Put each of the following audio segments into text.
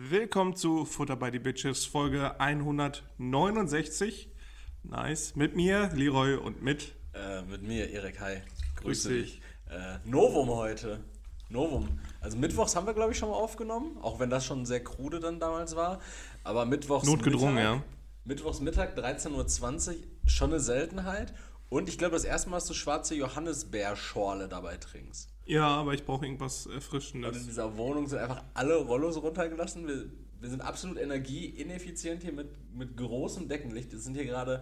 Willkommen zu Futter by the Bitches, Folge 169. Nice. Mit mir, Leroy, und mit mir, Erik. Hi. Grüß dich. Novum heute. Novum. Also mittwochs haben wir, glaube ich, schon mal aufgenommen, auch wenn das schon sehr krude dann damals war. Aber mittwochs Notgedrungen, Mittag, ja. Mittwochs Mittag, 13.20 Uhr, schon eine Seltenheit. Und ich glaube, das erste Mal, dass du schwarze Johannisbeerschorle dabei trinkst. Ja, aber ich brauche irgendwas Und in Erfrischendes. dieser Wohnung sind einfach alle Rollos runtergelassen. Wir sind absolut energieineffizient hier mit großem Deckenlicht. Es sind hier gerade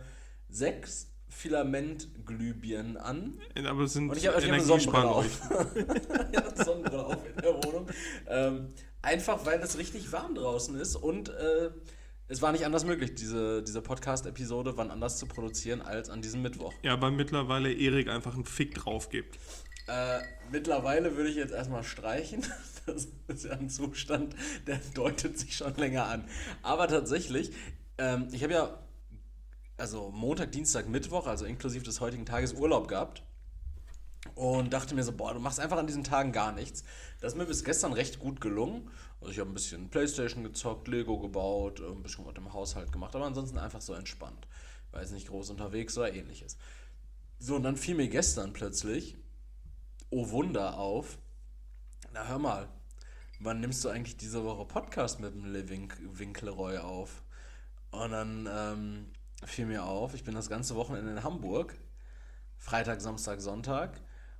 6 Filamentglühbirnen an. Aber es sind Und ich habe eine Sonnenbrille auf. Energiesparleuchten. Ich habe eine Sonnenbrille auf in der Wohnung. Einfach, weil es richtig warm draußen ist und es war nicht anders möglich, diese Podcast-Episode wann anders zu produzieren als an diesem Mittwoch. Ja, weil mittlerweile Erik einfach einen Fick drauf gibt. Mittlerweile würde ich jetzt erstmal streichen. Das ist ja ein Zustand, der deutet sich schon länger an. Aber tatsächlich, ich habe ja also Montag, Dienstag, Mittwoch, also inklusive des heutigen Tages Urlaub gehabt. Und dachte mir so, boah, du machst einfach an diesen Tagen gar nichts. Das ist mir bis gestern recht gut gelungen. Also ich habe ein bisschen Playstation gezockt, Lego gebaut, ein bisschen was im Haushalt gemacht, aber ansonsten einfach so entspannt. War jetzt nicht groß unterwegs oder ähnliches. So, und dann fiel mir gestern plötzlich, oh Wunder, auf. Na hör mal, wann nimmst du eigentlich diese Woche Podcast mit dem Winkleroy auf? Und dann fiel mir auf, ich bin das ganze Wochenende in Hamburg. Freitag, Samstag, Sonntag.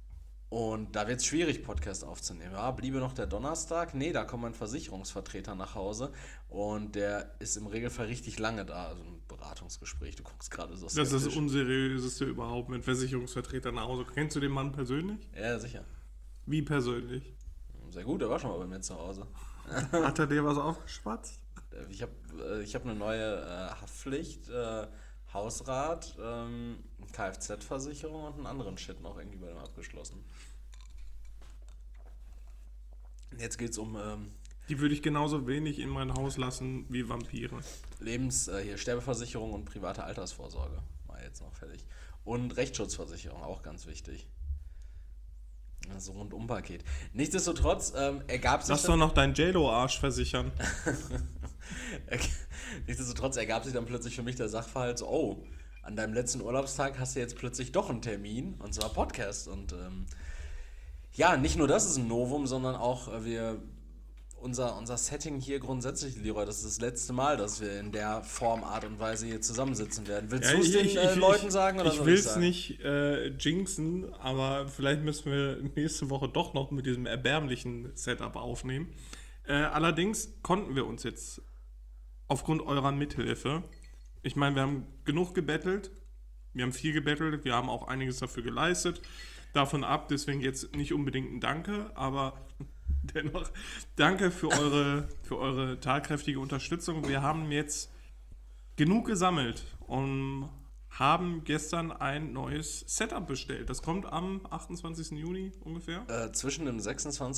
Und da wird es schwierig, Podcast aufzunehmen. Ja, bliebe noch der Donnerstag. Nee, da kommt mein Versicherungsvertreter nach Hause. Und der ist im Regelfall richtig lange da. Also ein Beratungsgespräch. Du guckst gerade so skeptisch. Das ist das Unseriöseste überhaupt mit Versicherungsvertretern nach Hause. Kennst du den Mann persönlich? Ja, sicher. Wie persönlich? Sehr gut, der war schon mal bei mir zu Hause. Hat er dir was aufgeschwatzt? Ich hab eine neue Haftpflicht, Hausrat, Kfz-Versicherung und einen anderen Shit noch irgendwie bei dem abgeschlossen. Jetzt geht's um Die würde ich genauso wenig in mein Haus lassen wie Vampire. Sterbeversicherung und private Altersvorsorge. War jetzt noch fertig. Und Rechtsschutzversicherung, auch ganz wichtig. So ein Rundumpaket. Nichtsdestotrotz ergab sich... Lass doch noch deinen JLo-Arsch versichern. Nichtsdestotrotz ergab sich dann plötzlich für mich der Sachverhalt so, oh, an deinem letzten Urlaubstag hast du jetzt plötzlich doch einen Termin, und zwar Podcast. Und ja, nicht nur das ist ein Novum, sondern auch unser Setting hier grundsätzlich, Leroy, das ist das letzte Mal, dass wir in der Form, Art und Weise hier zusammensitzen werden. Willst du es den Leuten sagen oder ich soll will ich es sagen? nicht jinxen, aber vielleicht müssen wir nächste Woche doch noch mit diesem erbärmlichen Setup aufnehmen. Allerdings konnten wir uns jetzt aufgrund eurer Mithilfe, ich meine, wir haben genug gebettelt, wir haben viel gebettelt, wir haben auch einiges dafür geleistet, davon ab, deswegen jetzt nicht unbedingt ein Danke, aber dennoch danke für eure tatkräftige Unterstützung. Wir haben jetzt genug gesammelt und haben gestern ein neues Setup bestellt. Das kommt am 28. Juni ungefähr. Zwischen dem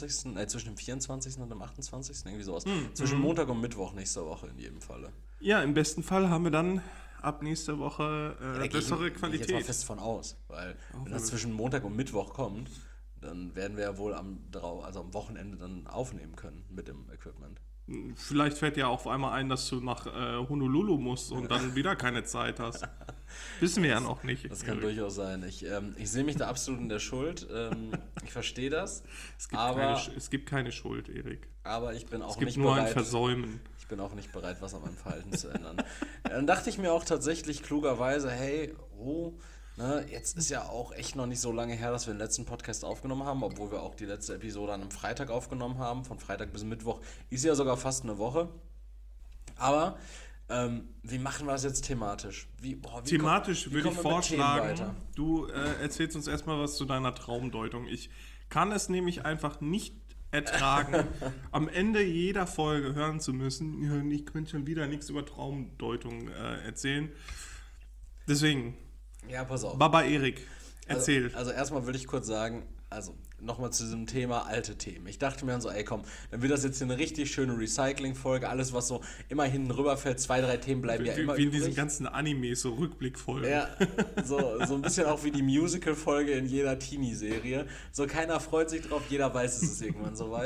24. und dem 28. irgendwie sowas. Zwischen Montag und Mittwoch nächste Woche in jedem Falle. Ja, im besten Fall haben wir dann ab nächster Woche bessere Qualität. Ich gehe jetzt mal fest von aus, weil wenn das zwischen Montag und Mittwoch kommt, dann werden wir ja wohl am Wochenende dann aufnehmen können mit dem Equipment. Vielleicht fällt dir auf einmal ein, dass du nach Honolulu musst und dann wieder keine Zeit hast. Wissen wir ja noch nicht. Das kann durchaus sein. Ich sehe mich da absolut in der Schuld. Ich verstehe das. Es gibt keine Schuld, Erik. Aber ich bin auch es gibt nicht nur bereit. Ein Versäumen. Ich bin auch nicht bereit, was an meinem Verhalten zu ändern. Dann dachte ich mir auch tatsächlich klugerweise, hey, jetzt ist ja auch echt noch nicht so lange her, dass wir den letzten Podcast aufgenommen haben, obwohl wir auch die letzte Episode an einem Freitag aufgenommen haben. Von Freitag bis Mittwoch ist ja sogar fast eine Woche. Aber wie machen wir das jetzt thematisch? Thematisch würde ich vorschlagen, du erzählst uns erstmal was zu deiner Traumdeutung. Ich kann es nämlich einfach nicht ertragen, am Ende jeder Folge hören zu müssen, ja, ich könnte schon wieder nichts über Traumdeutung erzählen. Deswegen... Ja, pass auf. Baba Erik, erzähl. Also erstmal würde ich kurz sagen, nochmal zu diesem Thema alte Themen. Ich dachte mir dann so, ey komm, dann wird das jetzt hier eine richtig schöne Recycling-Folge, alles was so immer hinten rüberfällt, 2, 3 Themen bleiben ja immer wie in übrig. diesen ganzen Animes, so Rückblickfolgen. Ja, so ein bisschen auch wie die Musical-Folge in jeder Teenie-Serie. So keiner freut sich drauf, jeder weiß, es ist irgendwann soweit.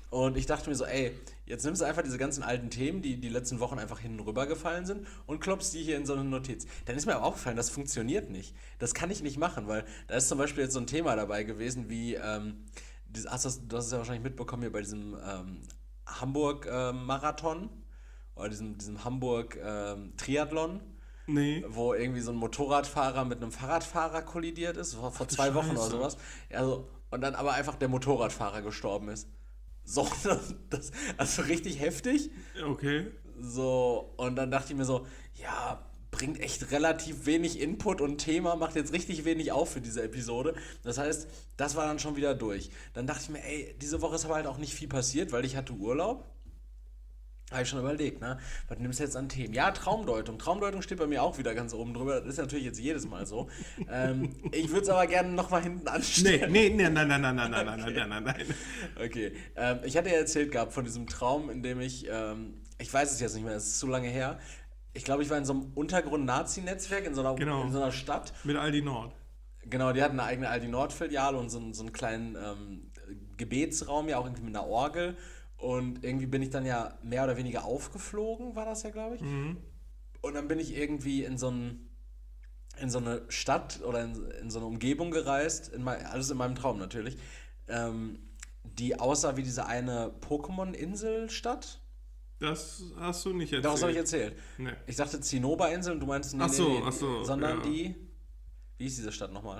Und ich dachte mir so, ey, jetzt nimmst du einfach diese ganzen alten Themen, die die letzten Wochen einfach hinten rübergefallen sind und klopfst die hier in so eine Notiz. Dann ist mir aber aufgefallen, das funktioniert nicht. Das kann ich nicht machen, weil da ist zum Beispiel jetzt so ein Thema dabei gewesen wie, du hast es ja wahrscheinlich mitbekommen hier bei diesem Hamburg-Marathon oder diesem Hamburg-Triathlon. Nee. Wo irgendwie so ein Motorradfahrer mit einem Fahrradfahrer kollidiert ist, vor 2 Wochen oder Scheiße. sowas. Also, und dann aber einfach der Motorradfahrer gestorben ist. So, also richtig heftig. Okay. So, und dann dachte ich mir so, ja, bringt echt relativ wenig Input und Thema, macht jetzt richtig wenig auf für diese Episode. Das heißt, das war dann schon wieder durch. Dann dachte ich mir, ey, diese Woche ist aber halt auch nicht viel passiert, weil ich hatte Urlaub. Habe ich schon überlegt, ne? Was nimmst du jetzt an Themen? Ja, Traumdeutung. Traumdeutung steht bei mir auch wieder ganz oben drüber. Das ist natürlich jetzt jedes Mal so. Ich würde es aber gerne nochmal hinten anstellen. Nee, nein. Okay. Ich hatte ja erzählt gehabt von diesem Traum, in dem ich weiß es jetzt nicht mehr, es ist zu lange her. Ich glaube, ich war in so einem Untergrund-Nazi-Netzwerk in so einer Stadt. Mit Aldi Nord. Genau, die hatten eine eigene Aldi Nord-Filiale und so einen kleinen Gebetsraum, ja auch irgendwie mit einer Orgel. Und irgendwie bin ich dann ja mehr oder weniger aufgeflogen, war das ja, glaube ich. Mhm. Und dann bin ich irgendwie in so eine Stadt oder in so eine Umgebung gereist, alles in meinem Traum natürlich, die aussah wie diese eine Pokémon-Insel-Stadt. Das hast du nicht erzählt. Daraus habe ich erzählt. Nee. Ich sagte Zinnober-Insel und du meinst Ach so, sondern ja. wie hieß diese Stadt nochmal?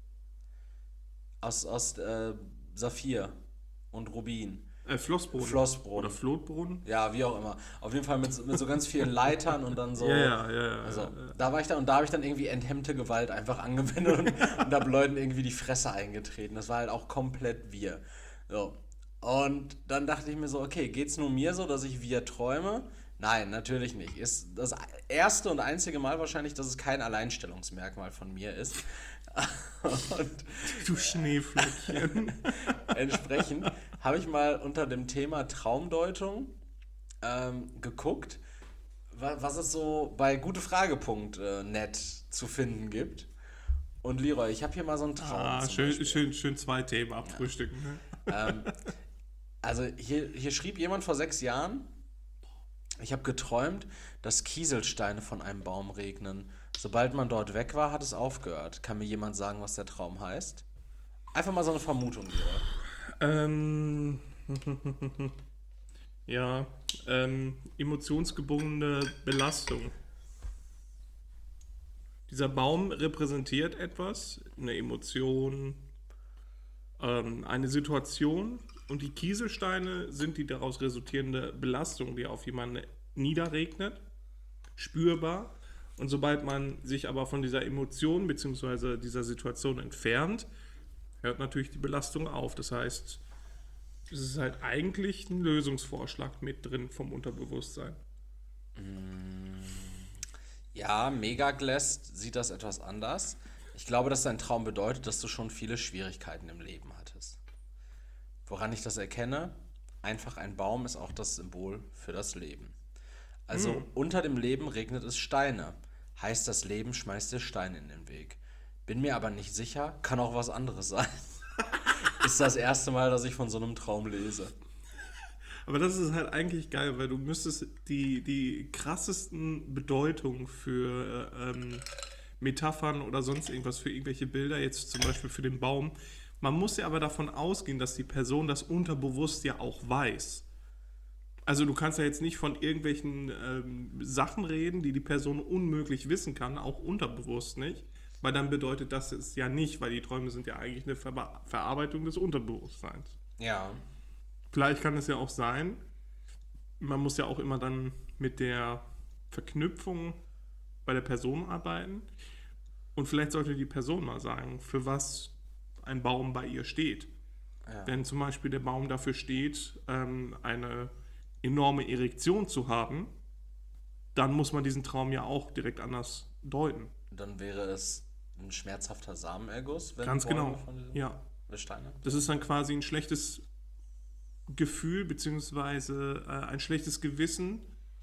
Aus Saphir und Rubin. Flossbrunnen. Flossbrunnen. Oder Flotbrunnen. Ja, wie auch immer. Auf jeden Fall mit so ganz vielen Leitern und dann so. Ja. Also, da war ich da und da habe ich dann irgendwie enthemmte Gewalt einfach angewendet und habe Leuten irgendwie die Fresse eingetreten. Das war halt auch komplett wir. So. Und dann dachte ich mir so, okay, geht's nur mir so, dass ich wir träume? Nein, natürlich nicht. Ist das erste und einzige Mal wahrscheinlich, dass es kein Alleinstellungsmerkmal von mir ist. Und Du Schneeflöckchen. entsprechend habe ich mal unter dem Thema Traumdeutung geguckt, was es so bei Gute-Frage.net zu finden gibt. Und Leroy, ich habe hier mal so einen Traum. zum Beispiel. Schön 2 Themen abfrühstücken. Ne? Also hier schrieb jemand vor 6 Jahren, ich habe geträumt, dass Kieselsteine von einem Baum regnen. Sobald man dort weg war, hat es aufgehört. Kann mir jemand sagen, was der Traum heißt? Einfach mal so eine Vermutung, Leroy. Ja, emotionsgebundene Belastung. Dieser Baum repräsentiert etwas, eine Emotion, eine Situation, und die Kieselsteine sind die daraus resultierende Belastung, die auf jemanden niederregnet, spürbar. Und sobald man sich aber von dieser Emotion bzw. dieser Situation entfernt, hört natürlich die Belastung auf. Das heißt, es ist halt eigentlich ein Lösungsvorschlag mit drin vom Unterbewusstsein. Ja, Megaglast sieht das etwas anders. Ich glaube, dass dein Traum bedeutet, dass du schon viele Schwierigkeiten im Leben hattest. Woran ich das erkenne? Einfach ein Baum ist auch das Symbol für das Leben. Also unter dem Leben regnet es Steine. Heißt, das Leben schmeißt dir Steine in den Weg. Bin mir aber nicht sicher, kann auch was anderes sein. Ist das erste Mal, dass ich von so einem Traum lese. Aber das ist halt eigentlich geil, weil du müsstest die krassesten Bedeutungen für Metaphern oder sonst irgendwas, für irgendwelche Bilder, jetzt zum Beispiel für den Baum. Man muss ja aber davon ausgehen, dass die Person das unterbewusst ja auch weiß. Also du kannst ja jetzt nicht von irgendwelchen Sachen reden, die Person unmöglich wissen kann, auch unterbewusst nicht, weil dann bedeutet das es ja nicht, weil die Träume sind ja eigentlich eine Verarbeitung des Unterbewusstseins. Ja. Vielleicht kann es ja auch sein, man muss ja auch immer dann mit der Verknüpfung bei der Person arbeiten, und vielleicht sollte die Person mal sagen, für was ein Baum bei ihr steht. Ja. Wenn zum Beispiel der Baum dafür steht, eine enorme Erektion zu haben, dann muss man diesen Traum ja auch direkt anders deuten. Dann wäre es ein schmerzhafter Samenerguss, wenn Ganz Bäume genau, von diesen ja. Steine. Das ist dann quasi ein schlechtes Gefühl, beziehungsweise ein schlechtes Gewissen,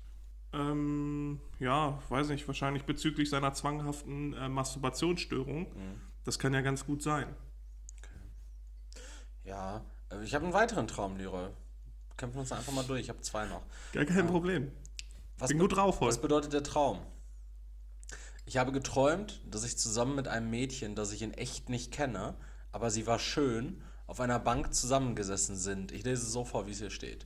weiß nicht, wahrscheinlich bezüglich seiner zwanghaften Masturbationsstörung. Das kann ja ganz gut sein. Ja, ich habe einen weiteren Traum, Leroy. kämpfen uns einfach mal durch. Ich habe 2 noch. Gar kein Problem. Was Bin gut drauf heute. Was bedeutet der Traum? Ich habe geträumt, dass ich zusammen mit einem Mädchen, das ich in echt nicht kenne, aber sie war schön, auf einer Bank zusammengesessen sind. Ich lese es so vor, wie es hier steht.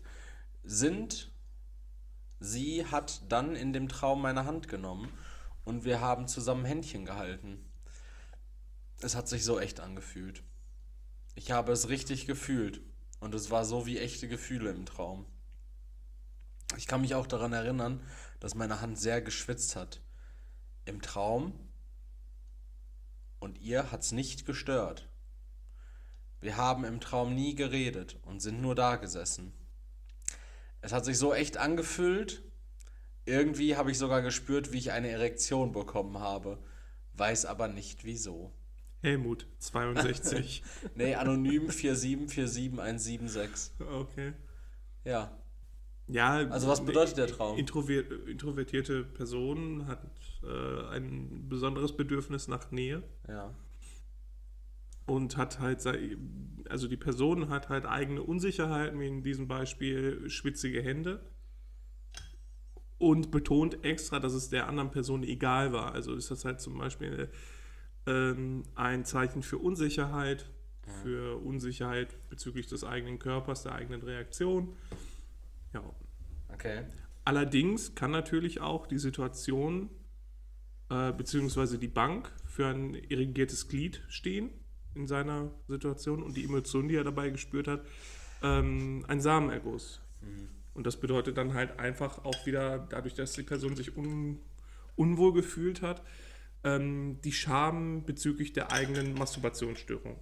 Sie hat dann in dem Traum meine Hand genommen und wir haben zusammen Händchen gehalten. Es hat sich so echt angefühlt. Ich habe es richtig gefühlt und es war so wie echte Gefühle im Traum. Ich kann mich auch daran erinnern, dass meine Hand sehr geschwitzt hat. Im Traum und ihr hat's nicht gestört. Wir haben im Traum nie geredet und sind nur da gesessen. Es hat sich so echt angefühlt. Irgendwie habe ich sogar gespürt, wie ich eine Erektion bekommen habe. Weiß aber nicht wieso. Helmut, 62. Nee, anonym 4747176. Okay. Ja. Ja, Also was bedeutet der Traum? Introvertierte Person hat ein besonderes Bedürfnis nach Nähe Ja. und hat halt, also die Person hat halt eigene Unsicherheiten, wie in diesem Beispiel schwitzige Hände, und betont extra, dass es der anderen Person egal war. Also ist das halt zum Beispiel ein Zeichen für Unsicherheit bezüglich des eigenen Körpers, der eigenen Reaktion. Ja. Okay. Allerdings kann natürlich auch die Situation beziehungsweise die Bank für ein irrigiertes Glied stehen in seiner Situation und die Emotion, die er dabei gespürt hat, ein Samenerguss. Und das bedeutet dann halt einfach auch wieder, dadurch, dass die Person sich unwohl gefühlt hat, die Scham bezüglich der eigenen Masturbationsstörung.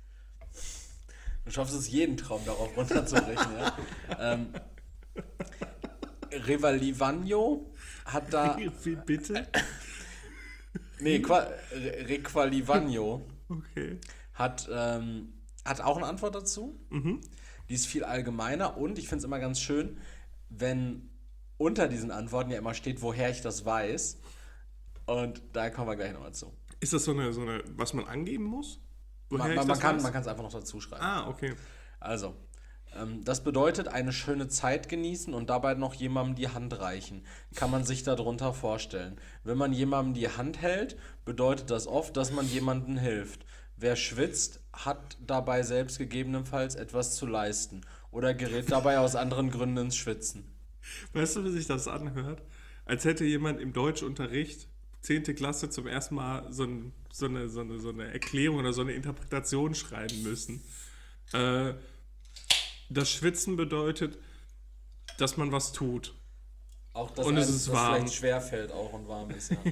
Du schaffst es, jeden Traum darauf runterzubrechen, ja? Revalivagno hat da... Wie bitte? Nee, Requalivagno Okay. hat auch eine Antwort dazu. Die ist viel allgemeiner und ich finde es immer ganz schön, wenn unter diesen Antworten ja immer steht, woher ich das weiß. Und da kommen wir gleich nochmal zu. Ist das so eine, was man angeben muss? Man kann es einfach noch dazu schreiben. Ah, okay. Also, das bedeutet eine schöne Zeit genießen und dabei noch jemandem die Hand reichen. Kann man sich darunter vorstellen. Wenn man jemandem die Hand hält, bedeutet das oft, dass man jemandem hilft. Wer schwitzt, hat dabei selbst gegebenenfalls etwas zu leisten oder gerät dabei aus anderen Gründen ins Schwitzen. Weißt du, wie sich das anhört? Als hätte jemand im Deutschunterricht 10. Klasse zum ersten Mal so eine Erklärung oder so eine Interpretation schreiben müssen. Das Schwitzen bedeutet, dass man was tut. Auch dass Und es einem ist das warm. vielleicht schwerfällt auch und warm ist. Ja.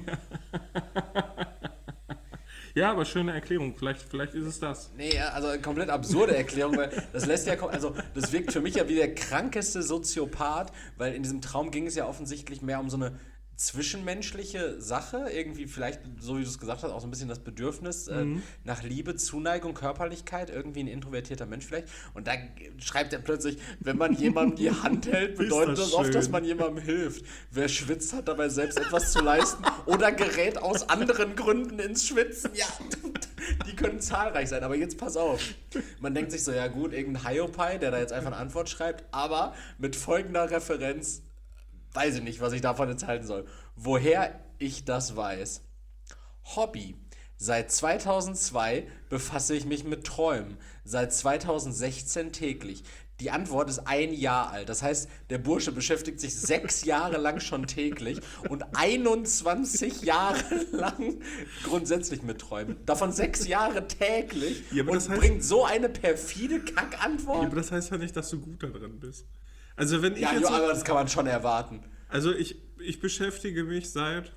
Ja, aber schöne Erklärung. Vielleicht ist es das. Nee, also eine komplett absurde Erklärung, weil das lässt ja, also das wirkt für mich ja wie der krankeste Soziopath, weil in diesem Traum ging es ja offensichtlich mehr um so eine zwischenmenschliche Sache, irgendwie vielleicht, so wie du es gesagt hast, auch so ein bisschen das Bedürfnis nach Liebe, Zuneigung, Körperlichkeit, irgendwie ein introvertierter Mensch vielleicht. Und da schreibt er plötzlich, wenn man jemandem die Hand hält, bedeutet das oft, dass man jemandem hilft. Wer schwitzt, hat dabei selbst etwas zu leisten oder gerät aus anderen Gründen ins Schwitzen. Ja, die können zahlreich sein, aber jetzt pass auf. Man denkt sich so, ja gut, irgendein Hiopai, der da jetzt einfach eine Antwort schreibt, aber mit folgender Referenz, weiß ich nicht, was ich davon jetzt halten soll. Woher ich das weiß. Hobby. Seit 2002 befasse ich mich mit Träumen. Seit 2016 täglich. Die Antwort ist 1 Jahr alt. Das heißt, der Bursche beschäftigt sich 6 Jahre lang schon täglich und 21 Jahre lang grundsätzlich mit Träumen. Davon 6 Jahre täglich Ja, aber und das heißt, bringt so eine perfide Kackantwort. Ja, aber das heißt ja nicht, dass du gut da drin bist. Also wenn ich Ja, jetzt... aber das kann man schon erwarten. Also ich beschäftige mich seit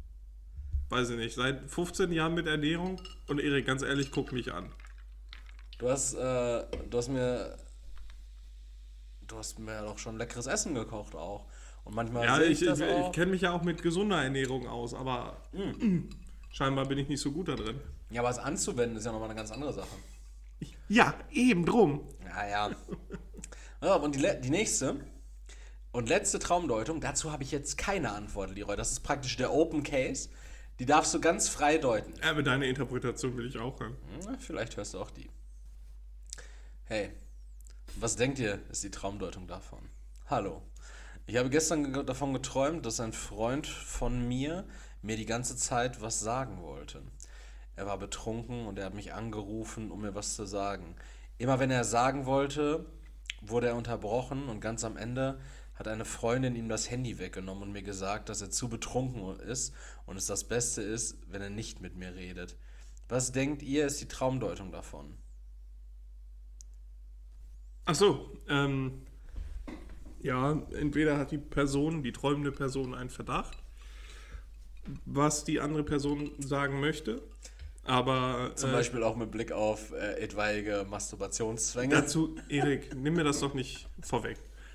15 Jahren mit Ernährung und Erik, ganz ehrlich, guck mich an. Du hast mir doch schon leckeres Essen gekocht auch. Und manchmal Ja, sehe ich das auch. kenne mich ja auch mit gesunder Ernährung aus, aber scheinbar bin ich nicht so gut da drin. Ja, aber es anzuwenden ist ja nochmal eine ganz andere Sache. Ja, eben drum. Ja. Ja, und die nächste und letzte Traumdeutung, dazu habe ich jetzt keine Antwort, Leroy. Das ist praktisch der Open Case. Die darfst du ganz frei deuten. Aber deine Interpretation will ich auch hören. Vielleicht hörst du auch die. Hey, Was denkt ihr, ist die Traumdeutung davon? Hallo. Ich habe gestern davon geträumt, dass ein Freund von mir die ganze Zeit was sagen wollte. Er war betrunken und er hat mich angerufen, um mir was zu sagen. Immer wenn er sagen wollte, wurde er unterbrochen und ganz am Ende hat eine Freundin ihm das Handy weggenommen und mir gesagt, dass er zu betrunken ist und es das Beste ist, wenn er nicht mit mir redet. Was denkt ihr, ist die Traumdeutung davon? Ach so, ja, entweder hat die träumende Person einen Verdacht, was die andere Person sagen möchte, aber Zum Beispiel auch mit Blick auf etwaige Masturbationszwänge. dazu, Erik, nimm mir das doch nicht vorweg.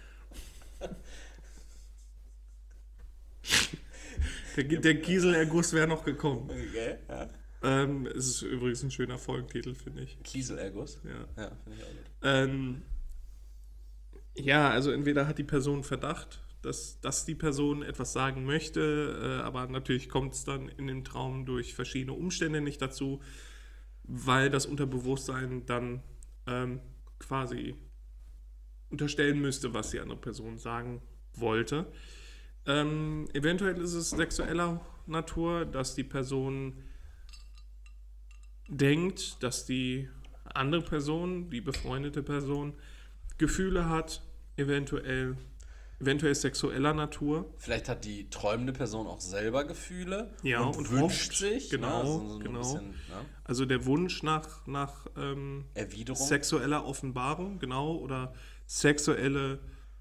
Der Kieselerguss wäre noch gekommen. Okay, ja. Es ist übrigens ein schöner Folgentitel, finde ich. Kieselerguss? Ja. Ja, finde ich auch gut. Ja, also entweder hat die Person Verdacht, dass die Person etwas sagen möchte, aber natürlich kommt es dann in dem Traum durch verschiedene Umstände nicht dazu, weil das Unterbewusstsein dann quasi unterstellen müsste, was die andere Person sagen wollte. Eventuell ist es sexueller Natur, dass die Person denkt, dass die andere Person, die befreundete Person, Gefühle hat, eventuell sexueller Natur. Vielleicht hat die träumende Person auch selber Gefühle Ja, und wünscht hofft, sich. genau, ne, so ein genau. Bisschen, ne? Also der Wunsch nach Erwiderung. sexueller Offenbarung, genau, oder sexuelle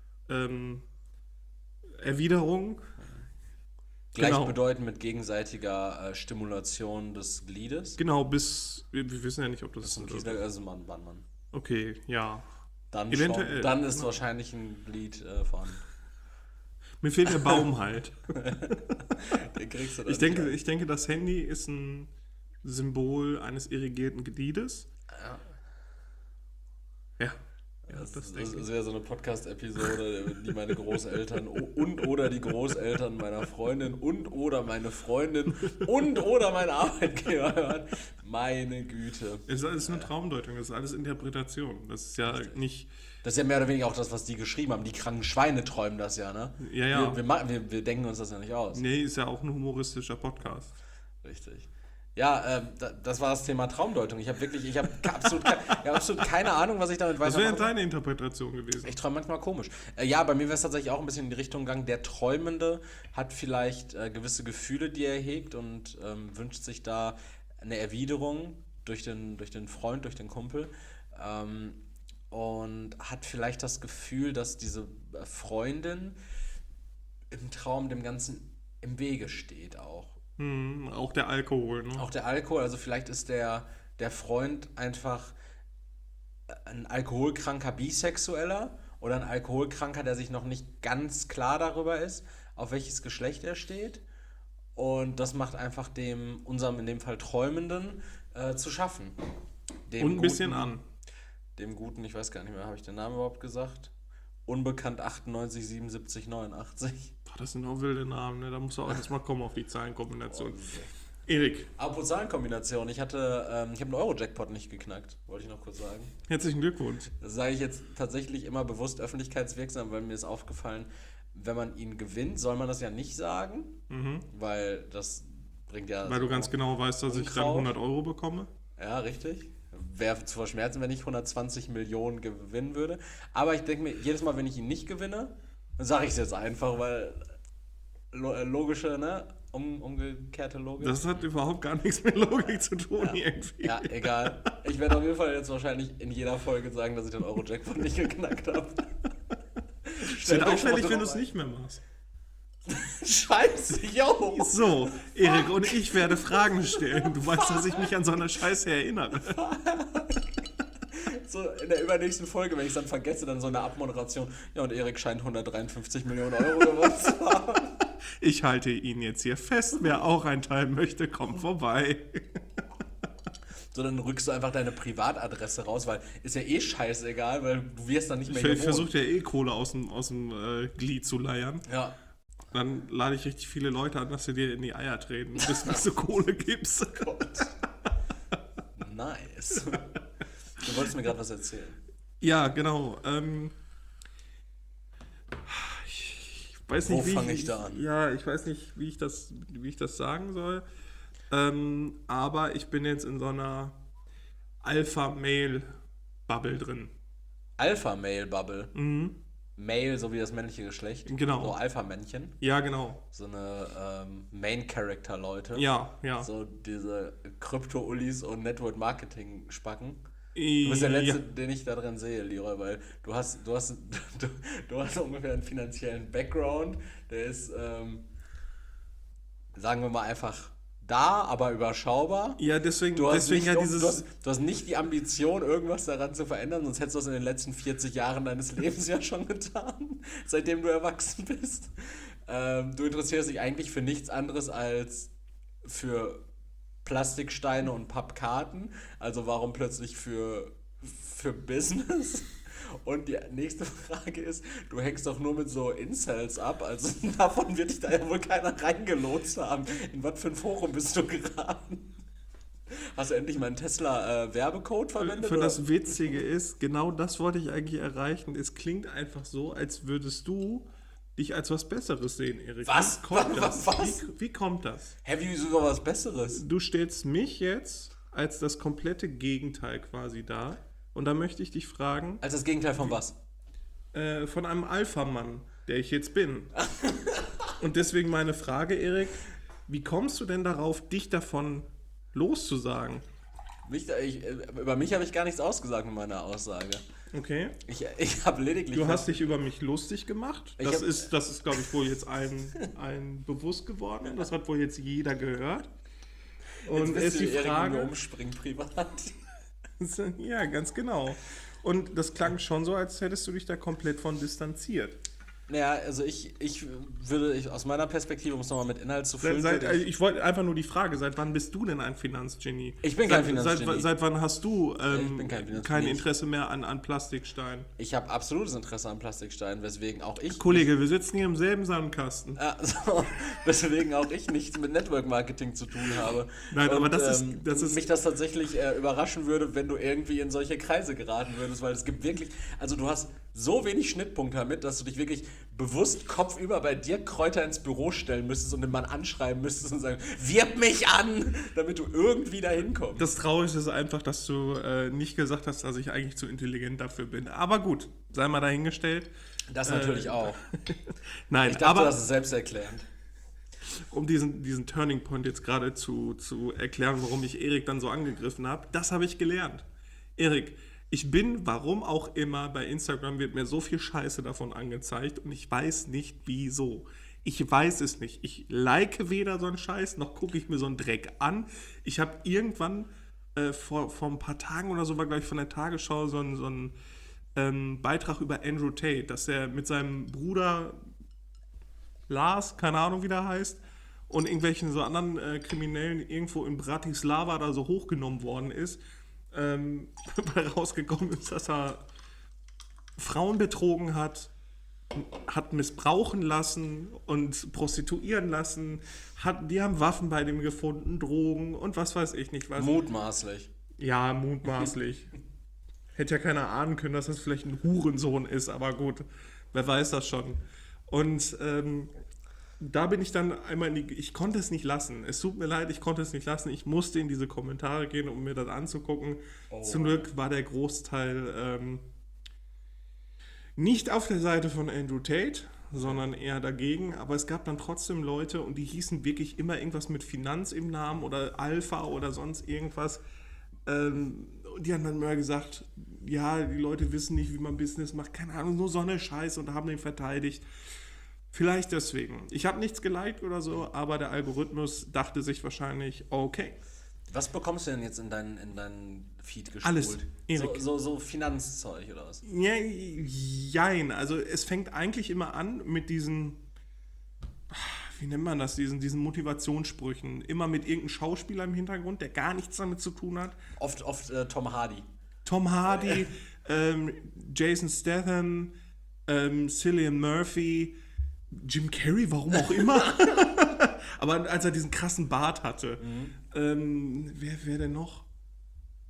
Erwiderung. Gleichbedeutend mit gegenseitiger Stimulation des Gliedes. Genau, wir wissen ja nicht, ob das Das ist ein Kiesler, also Mann. Okay, ja. Dann Eventuell, schon, dann ist genau. wahrscheinlich ein Glied vorhanden. Mir fehlt der Baum halt. Den kriegst du dann Ich denke, das Handy ist ein Symbol eines irrigierten Gliedes. Ja. Das wäre so eine Podcast-Episode, die meine Großeltern oder die Großeltern meiner Freundin oder meine Freundin oder mein Arbeitgeber hören. Meine Güte. Es ist alles nur Traumdeutung, das ist alles Interpretation. Das ist ja nicht. Das ist ja mehr oder weniger auch das, was die geschrieben haben. Die kranken Schweine träumen das ja, ne? Ja. Wir denken uns das ja nicht aus. Nee, ist ja auch ein humoristischer Podcast. Richtig. Ja, das war das Thema Traumdeutung. Ich habe absolut keine Ahnung, was ich damit Was wäre weitermache. deine Interpretation gewesen? Ich träume manchmal komisch. Ja, bei mir wäre es tatsächlich auch ein bisschen in die Richtung gegangen, der Träumende hat vielleicht gewisse Gefühle, die er hegt und wünscht sich da eine Erwiderung durch den Freund, durch den Kumpel. Und hat vielleicht das Gefühl, dass diese Freundin im Traum dem Ganzen im Wege steht auch. Auch der Alkohol, ne? Auch der Alkohol, also vielleicht ist der Freund einfach ein alkoholkranker Bisexueller oder ein Alkoholkranker, der sich noch nicht ganz klar darüber ist, auf welches Geschlecht er steht. Und das macht einfach unserem in dem Fall Träumenden zu schaffen. Und ein bisschen an. Dem Guten, ich weiß gar nicht mehr, habe ich den Namen überhaupt gesagt? Unbekannt 98, 77, 89. Boah, das sind auch wilde Namen, ne? Da musst du auch erstmal kommen auf die Zahlenkombination. Erik, Apropos Zahlenkombination, ich habe einen Euro-Jackpot nicht geknackt, wollte ich noch kurz sagen. herzlichen Glückwunsch. Das sage ich jetzt tatsächlich immer bewusst öffentlichkeitswirksam, weil mir ist aufgefallen, wenn man ihn gewinnt, soll man das ja nicht sagen, weil das bringt ja... Weil du ganz genau weißt, dass ich dann Unkraut. 100 Euro bekomme. Ja, richtig. Wäre zu verschmerzen, wenn ich 120 Millionen gewinnen würde. Aber ich denke mir, jedes Mal, wenn ich ihn nicht gewinne, dann sage ich es jetzt einfach, weil logische, ne? Umgekehrte Logik. Das hat überhaupt gar nichts mit Logik zu tun irgendwie. Ja, egal. Ich werde auf jeden Fall jetzt wahrscheinlich in jeder Folge sagen, dass ich den Euro-Jackpot nicht geknackt habe. Es wird auffällig, wenn du es nicht mehr machst. Scheiße, yo! So, Erik, und ich werde Fragen stellen. Du weißt, dass ich mich an so eine Scheiße erinnere. So in der übernächsten Folge, wenn ich es dann vergesse, dann so eine Abmoderation. Ja, und Erik scheint 153 Millionen Euro gewonnen zu haben. Ich halte ihn jetzt hier fest. Wer auch einen Teil möchte, kommt vorbei. So, dann rückst du einfach deine Privatadresse raus, weil ist ja eh scheißegal, weil du wirst dann nicht mehr hier Ich versuche ja Kohle aus dem Glied zu leiern. Ja. Dann lade ich richtig viele Leute an, dass sie dir in die Eier treten, bis du Kohle gibst. Gott. Nice. Du wolltest mir gerade was erzählen. Ja, genau. Ich weiß nicht, Wo fange ich da an? Ja, ich weiß nicht, wie ich das sagen soll. Aber ich bin jetzt in so einer Alpha-Male-Bubble drin. Alpha-Male-Bubble. Male, so wie das männliche Geschlecht. Genau. So Alpha-Männchen. Ja, genau. So eine Main-Character-Leute. Ja, ja. So diese Krypto-Ullis und Network-Marketing-Spacken. Du bist der Letzte, den ich da drin sehe, Leroy, weil du hast ungefähr einen finanziellen Background, der ist, sagen wir mal einfach da, aber überschaubar. Ja, deswegen Du hast dieses. nicht die Ambition, irgendwas daran zu verändern, sonst hättest du es in den letzten 40 Jahren deines Lebens ja schon getan, seitdem du erwachsen bist. Du interessierst dich eigentlich für nichts anderes als für Plastiksteine und Pappkarten. Also warum plötzlich für Business? Und die nächste Frage ist, du hängst doch nur mit so Incels ab, also davon wird dich da ja wohl keiner reingelotst haben. In was für ein Forum bist du geraten? Hast du endlich meinen Tesla-Werbecode verwendet? Für das Witzige ist, genau das wollte ich eigentlich erreichen. Es klingt einfach so, als würdest du dich als was Besseres sehen, Erik. Was? Wie kommt das? Was? Wie kommt das? Hä, wie sogar was Besseres? Du stellst mich jetzt als das komplette Gegenteil quasi dar. Und da möchte ich dich fragen, Als das Gegenteil von was? von einem Alpha-Mann, der ich jetzt bin. Und deswegen meine Frage, Erik, wie kommst du denn darauf, dich davon loszusagen? Über mich habe ich gar nichts ausgesagt mit meiner Aussage. Okay. Ich habe lediglich... Du hast dich über mich lustig gemacht. Das ist, glaube ich, wohl jetzt ein bewusst geworden. Das hat wohl jetzt jeder gehört. Und es ist die Frage... umspringen privat. Ja, ganz genau. Und das klang schon so, als hättest du dich da komplett von distanziert. Naja, also ich würde aus meiner Perspektive, um es nochmal mit Inhalt zu füllen... Ich wollte einfach nur die Frage, seit wann bist du denn ein Finanzgenie? Ich bin kein Finanzgenie. Seit wann hast du Ich bin kein Finanzgenie. kein Interesse mehr an Plastiksteinen? Ich habe absolutes Interesse an Plastiksteinen, weswegen auch ich... Kollege, wir sitzen hier im selben Sandkasten. Weswegen auch ich nichts mit Network Marketing zu tun habe. Nein, aber das ist mich das tatsächlich überraschen würde, wenn du irgendwie in solche Kreise geraten würdest, weil es gibt wirklich... Also du hast so wenig Schnittpunkte damit, dass du dich wirklich bewusst kopfüber bei dir Kräuter ins Büro stellen müsstest und den Mann anschreiben müsstest und sagen, wirb mich an, damit du irgendwie da hinkommst. Das Traurige ist einfach, dass du nicht gesagt hast, dass ich eigentlich zu intelligent dafür bin. Aber gut, sei mal dahingestellt. Das natürlich auch. Nein, Ich dachte, aber das ist selbsterklärend. um diesen Turning Point jetzt gerade zu erklären, warum ich Erik dann so angegriffen habe, das habe ich gelernt. Erik, ich bin, warum auch immer, bei Instagram wird mir so viel Scheiße davon angezeigt und ich weiß nicht, wieso. Ich weiß es nicht. Ich like weder so einen Scheiß, noch gucke ich mir so einen Dreck an. Ich habe irgendwann, vor ein paar Tagen oder so, war glaube ich von der Tagesschau so ein Beitrag über Andrew Tate, dass er mit seinem Bruder Lars, keine Ahnung wie der heißt, und irgendwelchen so anderen Kriminellen irgendwo in Bratislava da so hochgenommen worden ist. Weil rausgekommen ist, dass er Frauen betrogen hat missbrauchen lassen und prostituieren lassen, die haben Waffen bei dem gefunden, Drogen und was weiß ich nicht was. Mutmaßlich. Ja, mutmaßlich. Hätte ja keiner ahnen können, dass das vielleicht ein Hurensohn ist, aber gut, wer weiß das schon. Und da bin ich dann einmal ich konnte es nicht lassen. Es tut mir leid, ich konnte es nicht lassen. Ich musste in diese Kommentare gehen, um mir das anzugucken. Oh. Zum Glück war der Großteil nicht auf der Seite von Andrew Tate, sondern eher dagegen. Aber es gab dann trotzdem Leute und die hießen wirklich immer irgendwas mit Finanz im Namen oder Alpha oder sonst irgendwas. Die haben dann immer gesagt, ja, die Leute wissen nicht, wie man Business macht. Keine Ahnung, nur so eine Scheiße und haben den verteidigt. Vielleicht deswegen. Ich habe nichts geliked oder so, aber der Algorithmus dachte sich wahrscheinlich, okay. Was bekommst du denn jetzt in deinen Feed gespult? Alles, Erik. So Finanzzeug oder was? Ja, jein. Also es fängt eigentlich immer an mit diesen, wie nennt man das, diesen Motivationssprüchen. Immer mit irgendeinem Schauspieler im Hintergrund, der gar nichts damit zu tun hat. Oft Tom Hardy. Tom Hardy, Jason Statham, Cillian Murphy, Jim Carrey, warum auch immer. Aber als er diesen krassen Bart hatte. Wer denn noch?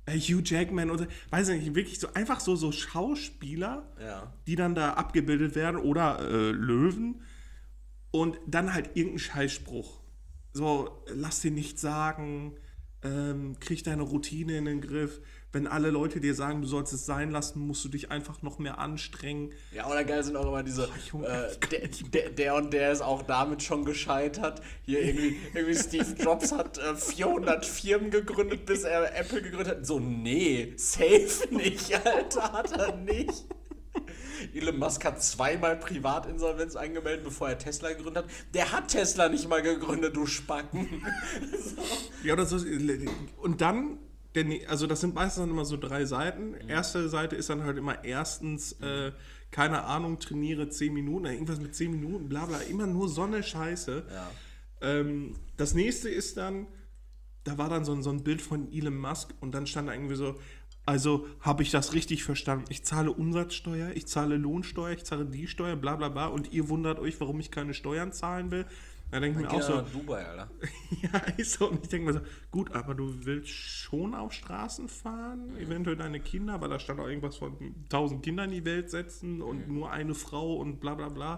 Hugh Jackman oder, weiß ich nicht, wirklich so einfach so Schauspieler, Ja. die dann da abgebildet werden oder Löwen und dann halt irgendein Scheißspruch. So, lass dir nichts sagen, krieg deine Routine in den Griff. Wenn alle Leute dir sagen, du sollst es sein lassen, musst du dich einfach noch mehr anstrengen. Ja, oder geil sind auch immer diese, Junge, der und der ist auch damit schon gescheitert. Hier irgendwie Steve Jobs hat 400 Firmen gegründet, bis er Apple gegründet hat. So, nee, safe nicht, Alter, hat er nicht. Elon Musk hat 2-mal Privatinsolvenz angemeldet, bevor er Tesla gegründet hat. Der hat Tesla nicht mal gegründet, du Spacken. So. Ja, oder so. Und dann, also das sind meistens dann immer so 3 Seiten. Erste Seite ist dann halt immer erstens, keine Ahnung, trainiere 10 Minuten, irgendwas mit 10 Minuten, bla bla, immer nur so eine Scheiße. Ja. Das nächste ist dann, da war dann so ein Bild von Elon Musk und dann stand da irgendwie so, also habe ich das richtig verstanden? Ich zahle Umsatzsteuer, ich zahle Lohnsteuer, ich zahle die Steuer, bla bla bla und ihr wundert euch, warum ich keine Steuern zahlen will. Da denke ich mir auch so, Dubai, Alter. ja, ist so. Und ich denke mir so, gut, aber du willst schon auf Straßen fahren, eventuell deine Kinder, weil da stand auch irgendwas von 1000 Kindern in die Welt setzen und nur eine Frau und bla bla bla.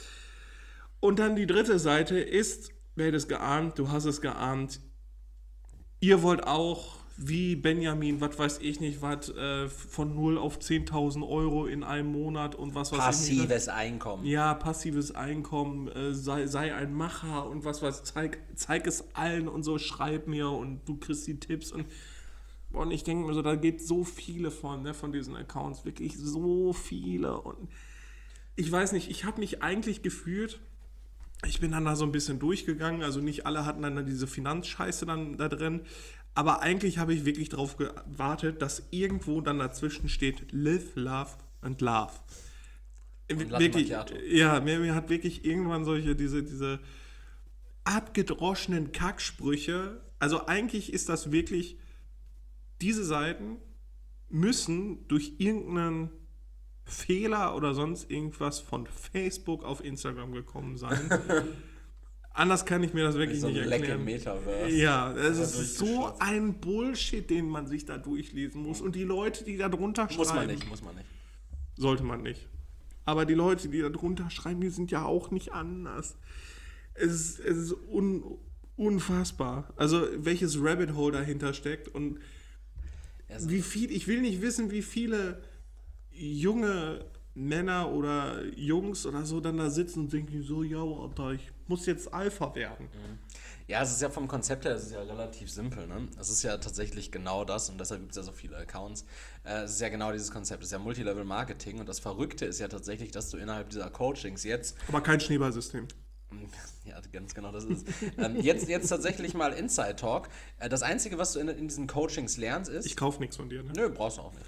Und dann die dritte Seite ist, wer hätte es geahnt, du hast es geahnt, ihr wollt auch, wie Benjamin, was weiß ich nicht, was, von 0 auf 10.000 Euro in einem Monat und was weiß ich nicht. Passives Einkommen. Ja, passives Einkommen, sei ein Macher und was weiß, zeig es allen und so, schreib mir und du kriegst die Tipps und ich denke mir so, da geht so viele von diesen Accounts, wirklich so viele und ich weiß nicht, ich habe mich eigentlich gefühlt, ich bin dann da so ein bisschen durchgegangen, also nicht alle hatten dann diese Finanzscheiße dann da drin, aber eigentlich habe ich wirklich darauf gewartet, dass irgendwo dann dazwischen steht, live, love and love. Wirklich, ja, mir hat wirklich irgendwann diese abgedroschenen Kacksprüche, also eigentlich ist das wirklich, diese Seiten müssen durch irgendeinen Fehler oder sonst irgendwas von Facebook auf Instagram gekommen sein. Anders kann ich mir das wirklich so nicht ein erklären. Metaverse. Ja, es ist so ein Bullshit, den man sich da durchlesen muss. Und die Leute, die da drunter schreiben... Muss man nicht. Sollte man nicht. Aber die Leute, die da drunter schreiben, die sind ja auch nicht anders. Es ist unfassbar. Also, welches Rabbit Hole dahinter steckt und wie viel... Ich will nicht wissen, wie viele junge Männer oder Jungs oder so dann da sitzen und denken so, ja, Alter, ich muss jetzt Alpha werden. Ja, es ist ja vom Konzept her, es ist ja relativ simpel, ne? Es ist ja tatsächlich genau das und deshalb gibt es ja so viele Accounts. Es ist ja genau dieses Konzept, es ist ja Multilevel-Marketing und das Verrückte ist ja tatsächlich, dass du innerhalb dieser Coachings jetzt... Aber kein Schneeballsystem. Ja, ganz genau, das ist jetzt tatsächlich mal Inside Talk. Das Einzige, was du in diesen Coachings lernst, ist... Ich kaufe nichts von dir, ne? Nö, brauchst du auch nicht.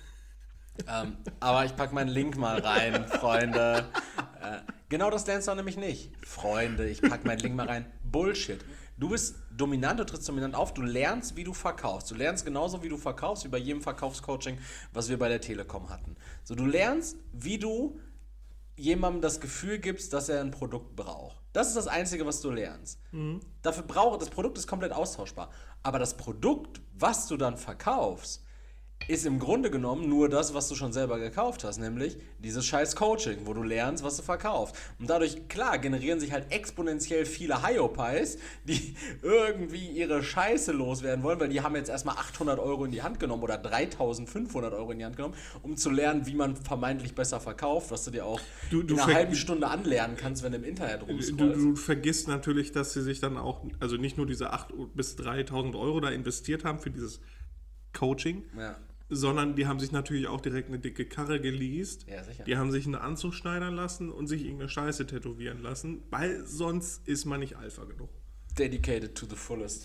Aber ich packe meinen Link mal rein, Freunde. Genau das lernst du auch nämlich nicht. Freunde, ich packe meinen Link mal rein. Bullshit. Du bist dominant, du trittst dominant auf, du lernst, wie du verkaufst. Du lernst genauso, wie du verkaufst, wie bei jedem Verkaufscoaching, was wir bei der Telekom hatten. So, du lernst, wie du jemandem das Gefühl gibst, dass er ein Produkt braucht. Das ist das Einzige, was du lernst. Das Produkt ist komplett austauschbar. Aber das Produkt, was du dann verkaufst, ist im Grunde genommen nur das, was du schon selber gekauft hast, nämlich dieses scheiß Coaching, wo du lernst, was du verkaufst. Und dadurch, klar, generieren sich halt exponentiell viele Hyopies, die irgendwie ihre Scheiße loswerden wollen, weil die haben jetzt erstmal 800 Euro in die Hand genommen oder 3.500 Euro in die Hand genommen, um zu lernen, wie man vermeintlich besser verkauft, was du dir auch in einer halben Stunde anlernen kannst, wenn du im Internet rumscrollst. Du vergisst natürlich, dass sie sich dann auch, also nicht nur diese 8.000 bis 3.000 Euro da investiert haben für dieses Coaching, sondern die haben sich natürlich auch direkt eine dicke Karre geleast. Ja, sicher. Die haben sich einen Anzug schneidern lassen und sich irgendeine Scheiße tätowieren lassen, weil sonst ist man nicht Alpha genug. Dedicated to the fullest.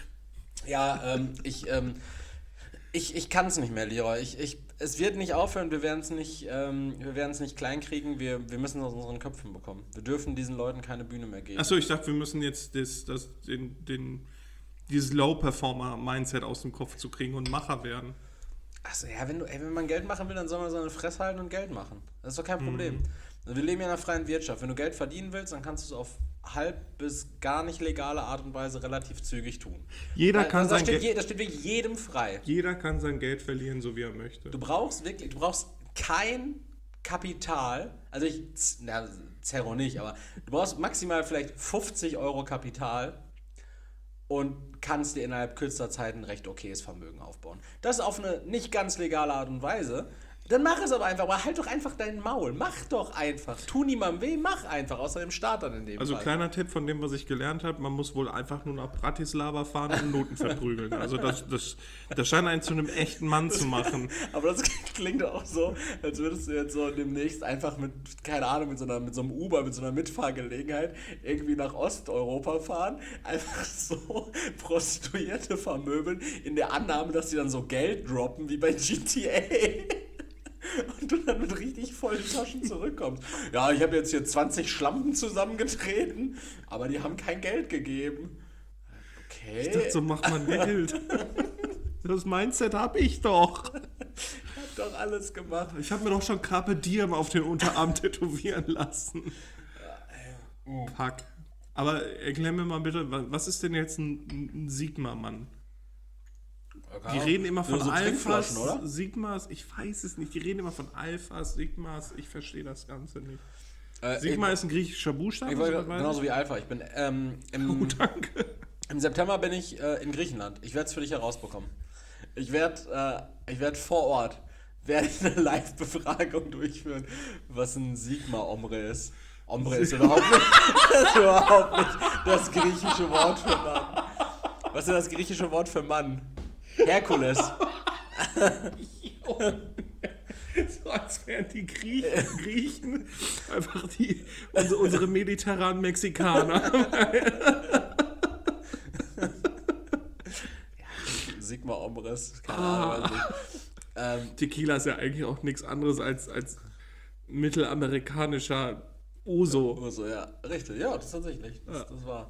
Ja, ich kann es nicht mehr, Leroy. Es wird nicht aufhören, wir werden es nicht kleinkriegen, wir müssen es aus unseren Köpfen bekommen. Wir dürfen diesen Leuten keine Bühne mehr geben. Achso, ich dachte, wir müssen jetzt dieses Low-Performer-Mindset aus dem Kopf zu kriegen und Macher werden. Achso, ja, wenn man Geld machen will, dann soll man seine Fresse halten und Geld machen. Das ist doch kein Problem. Wir leben ja in einer freien Wirtschaft. Wenn du Geld verdienen willst, dann kannst du es auf halb bis gar nicht legale Art und Weise relativ zügig tun. Jeder kann das sein Geld. steht wirklich jedem frei. Jeder kann sein Geld verlieren, so wie er möchte. Du brauchst kein Kapital, also Zerro nicht, aber du brauchst maximal vielleicht 50 Euro Kapital und kannst dir innerhalb kürzester Zeit ein recht okayes Vermögen aufbauen. Das auf eine nicht ganz legale Art und Weise. Dann mach es aber halt doch einfach deinen Maul. Mach doch einfach. Tu niemandem weh, mach einfach, außer dem Staat dann in dem Also Fall. kleiner Tipp von dem, was ich gelernt habe, man muss wohl einfach nur nach Bratislava fahren und Noten verprügeln. Also das scheint einen zu einem echten Mann zu machen. Aber das klingt auch so, als würdest du jetzt so demnächst einfach mit, keine Ahnung, mit so einem Uber, mit so einer Mitfahrgelegenheit irgendwie nach Osteuropa fahren, einfach so Prostituierte vermöbeln, in der Annahme, dass sie dann so Geld droppen, wie bei GTA. Und du dann mit richtig vollen Taschen zurückkommst. Ja, ich habe jetzt hier 20 Schlampen zusammengetreten, aber die haben kein Geld gegeben. Okay. Ich dachte, so macht man Geld. Das Mindset habe ich doch. Ich hab doch alles gemacht. Ich habe mir doch schon Carpe Diem auf den Unterarm tätowieren lassen. Fuck. Aber erklär mir mal bitte, was ist denn jetzt ein Sigma-Mann? Die reden immer von so Alphas, oder? Sigmas, ich weiß es nicht. Die reden immer von Alphas, Sigmas, ich verstehe das Ganze nicht. Sigma ist ein griechischer Buchstabe. Genauso wie Alpha. Ich bin danke. im September bin ich in Griechenland. Ich werde es für dich herausbekommen. Ich werde vor Ort eine Live-Befragung durchführen, was ein Sigma-Ombre ist. Ombre ist überhaupt nicht das griechische Wort für Mann. Was ist das griechische Wort für Mann? Herkules. So als wären die Griechen einfach unsere mediterranen Mexikaner. Sigma Ombres, keine Ahnung. Tequila ist ja eigentlich auch nichts anderes als mittelamerikanischer Uso. Uso, ja. Richtig, ja, das tatsächlich. Das war.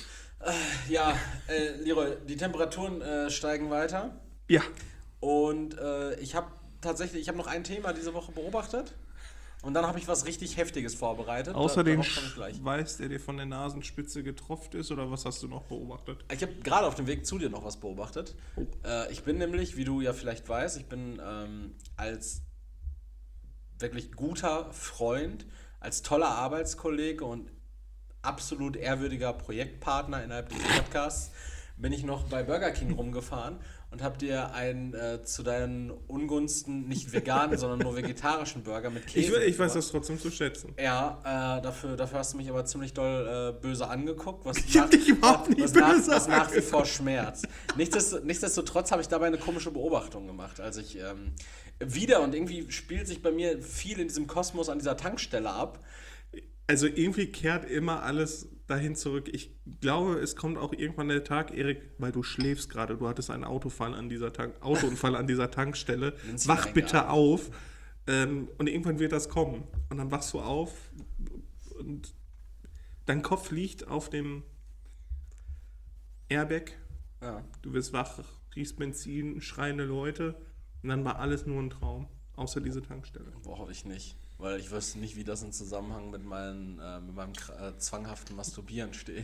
Leroy, die Temperaturen steigen weiter. Ja. Und ich habe noch ein Thema diese Woche beobachtet. Und dann habe ich was richtig Heftiges vorbereitet. Außer den Schweiß, der dir von der Nasenspitze getropft ist, oder was hast du noch beobachtet? Ich habe gerade auf dem Weg zu dir noch was beobachtet. Ich bin nämlich, wie du ja vielleicht weißt, ich bin als wirklich guter Freund, als toller Arbeitskollege und absolut ehrwürdiger Projektpartner innerhalb des Podcasts, bin ich noch bei Burger King rumgefahren und habe dir einen zu deinen Ungunsten nicht veganen, sondern nur vegetarischen Burger mit Käse. Ich weiß das trotzdem zu schätzen. Ja, dafür hast du mich aber ziemlich doll böse angeguckt, was nach wie vor schmerzt. Nichtsdestotrotz habe ich dabei eine komische Beobachtung gemacht, als ich und irgendwie spielt sich bei mir viel in diesem Kosmos an dieser Tankstelle ab. Also irgendwie kehrt immer alles dahin zurück. Ich glaube, es kommt auch irgendwann der Tag, Erik, weil du schläfst gerade, du hattest einen Autounfall an dieser Tankstelle. Wach bitte auf. Und irgendwann wird das kommen. Und dann wachst du auf und dein Kopf liegt auf dem Airbag. Ja. Du wirst wach, riechst Benzin, schreiende Leute. Und dann war alles nur ein Traum. Außer diese Tankstelle. Boah, hoffe ich nicht. Weil ich wüsste nicht, wie das im Zusammenhang mit meinem zwanghaften Masturbieren steht.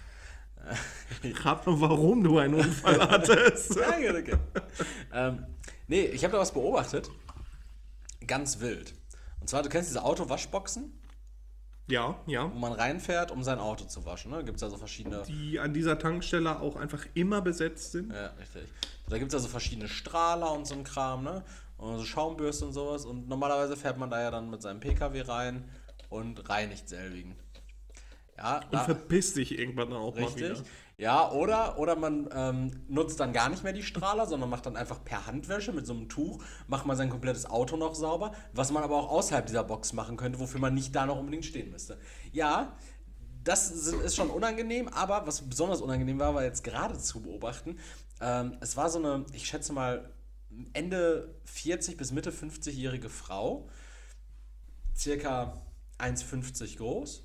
Rat noch, warum du einen Unfall hattest. Okay. Ich habe da was beobachtet. Ganz wild. Und zwar, du kennst diese Autowaschboxen? Ja. Wo man reinfährt, um sein Auto zu waschen. Ne? Da gibt es also verschiedene... Die an dieser Tankstelle auch einfach immer besetzt sind. Ja, richtig. Da gibt es also verschiedene Strahler und so ein Kram, ne? Und so Schaumbürste und sowas. Und normalerweise fährt man da ja dann mit seinem PKW rein und reinigt selbigen. Ja, und verpisst dich irgendwann dann auch richtig. Mal wieder. Ja, oder man nutzt dann gar nicht mehr die Strahler, sondern macht dann einfach per Handwäsche mit so einem Tuch, macht man sein komplettes Auto noch sauber, was man aber auch außerhalb dieser Box machen könnte, wofür man nicht da noch unbedingt stehen müsste. Ja, das ist schon unangenehm, aber was besonders unangenehm war jetzt gerade zu beobachten, es war so eine, ich schätze mal, Ende 40 bis Mitte 50-jährige Frau, circa 1,50 groß,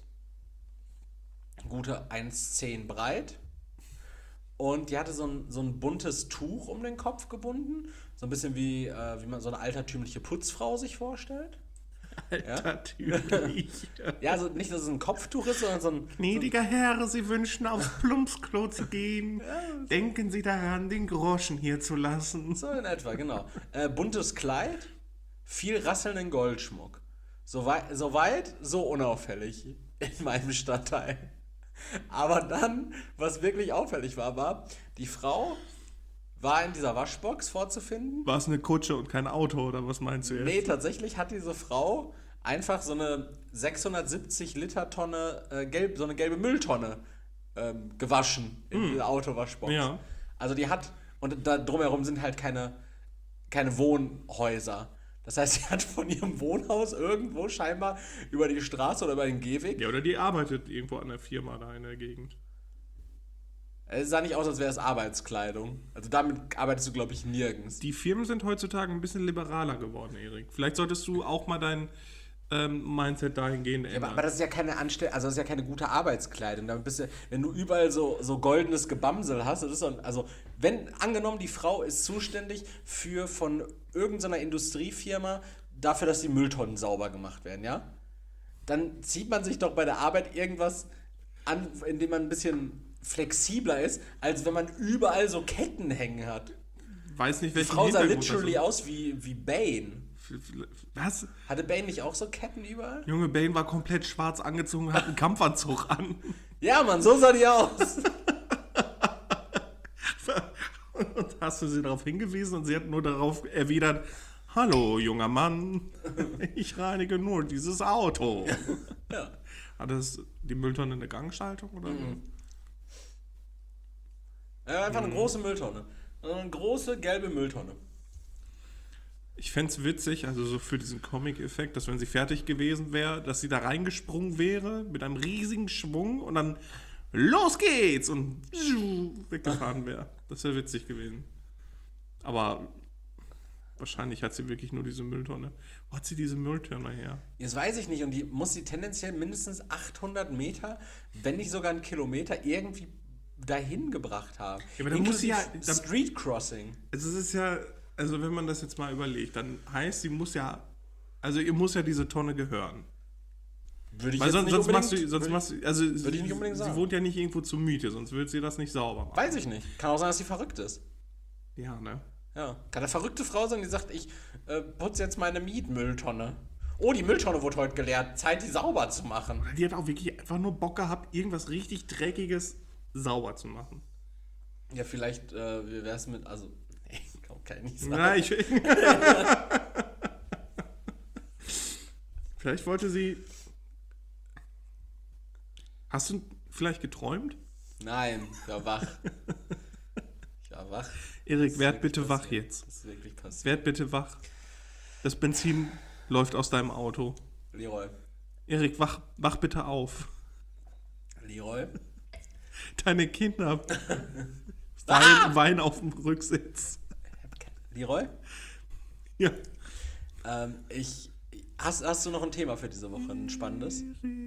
gute 1,10 breit, und die hatte so ein buntes Tuch um den Kopf gebunden, so ein bisschen wie man so eine altertümliche Putzfrau sich vorstellt. Natürlich. Ja, also nicht, dass es ein Kopftuch ist, sondern so ein... Gnädiger Herr, Sie wünschen aufs Plumpsklo zu gehen. Denken Sie daran, den Groschen hier zu lassen. So in etwa, genau. Buntes Kleid, viel rasselnden Goldschmuck. Soweit, so unauffällig in meinem Stadtteil. Aber dann, was wirklich auffällig war, die Frau war in dieser Waschbox vorzufinden. War es eine Kutsche und kein Auto, oder was meinst du jetzt? Nee, tatsächlich hat diese Frau einfach so eine 670 Liter Tonne, so eine gelbe Mülltonne gewaschen in dieser Autowaschbox. Ja. Also die hat, und da drumherum sind halt keine Wohnhäuser. Das heißt, sie hat von ihrem Wohnhaus irgendwo scheinbar über die Straße oder über den Gehweg. Ja, oder die arbeitet irgendwo an der Firma da in der Gegend. Es sah nicht aus, als wäre es Arbeitskleidung. Also damit arbeitest du, glaube ich, nirgends. Die Firmen sind heutzutage ein bisschen liberaler geworden, Erik. Vielleicht solltest du auch mal dein Mindset dahingehend ändern. Aber das ist ja keine das ist ja keine gute Arbeitskleidung. Damit bist du, wenn du überall so goldenes Gebamsel hast, das ist also, wenn angenommen, die Frau ist zuständig von irgendeiner Industriefirma dafür, dass die Mülltonnen sauber gemacht werden, ja? Dann zieht man sich doch bei der Arbeit irgendwas an, in dem man ein bisschen flexibler ist, als wenn man überall so Ketten hängen hat. Weiß nicht, Die welchen Frau sah Hintergrund literally das aus wie Bane. Was? Hatte Bane nicht auch so Ketten überall? Junge, Bane war komplett schwarz angezogen und hat einen Kampfanzug an. Ja, Mann, so sah die aus. Und hast du sie darauf hingewiesen und sie hat nur darauf erwidert, hallo, junger Mann, ich reinige nur dieses Auto. Ja. Hat das die Mülltonne eine Gangschaltung oder so? Einfach eine große Mülltonne. Eine große gelbe Mülltonne. Ich fände es witzig, also so für diesen Comic-Effekt, dass wenn sie fertig gewesen wäre, dass sie da reingesprungen wäre mit einem riesigen Schwung und dann los geht's und weggefahren wäre. Das wäre witzig gewesen. Aber wahrscheinlich hat sie wirklich nur diese Mülltonne. Wo hat sie diese Mülltonne her? Jetzt weiß ich nicht, und die muss sie tendenziell mindestens 800 Meter, wenn nicht sogar einen Kilometer, irgendwie dahin gebracht haben. Ja, aber dann muss sie ja... Street Crossing. Also es ist ja... Also wenn man das jetzt mal überlegt, dann heißt, sie muss ja... Also ihr muss ja diese Tonne gehören. Würde ich Weil jetzt sonst nicht unbedingt... würde ich nicht unbedingt sie sagen. wohnt ja nicht irgendwo zur Miete, sonst würde sie das nicht sauber machen. Weiß ich nicht. Kann auch sein, dass sie verrückt ist. Ja, ne? Ja. Kann eine verrückte Frau sein, die sagt, ich putze jetzt meine Mietmülltonne. Oh, die Mülltonne wurde heute geleert. Zeit, die sauber zu machen. Die hat auch wirklich einfach nur Bock gehabt, irgendwas richtig Dreckiges sauber zu machen. Ja, vielleicht, wie wär's mit, also, nee, kann ich nicht sagen. Na, vielleicht wollte sie... Hast du vielleicht geträumt? Nein, ich war wach. Ich war wach. Erik, werd bitte wach jetzt. Das ist wirklich passiert. Werd bitte wach. Das Benzin läuft aus deinem Auto. Leroy. Erik, wach bitte auf. Leroy? Deine Kinder weinen auf dem Rücksitz. Leroy? Ja. Hast du noch ein Thema für diese Woche, ein spannendes?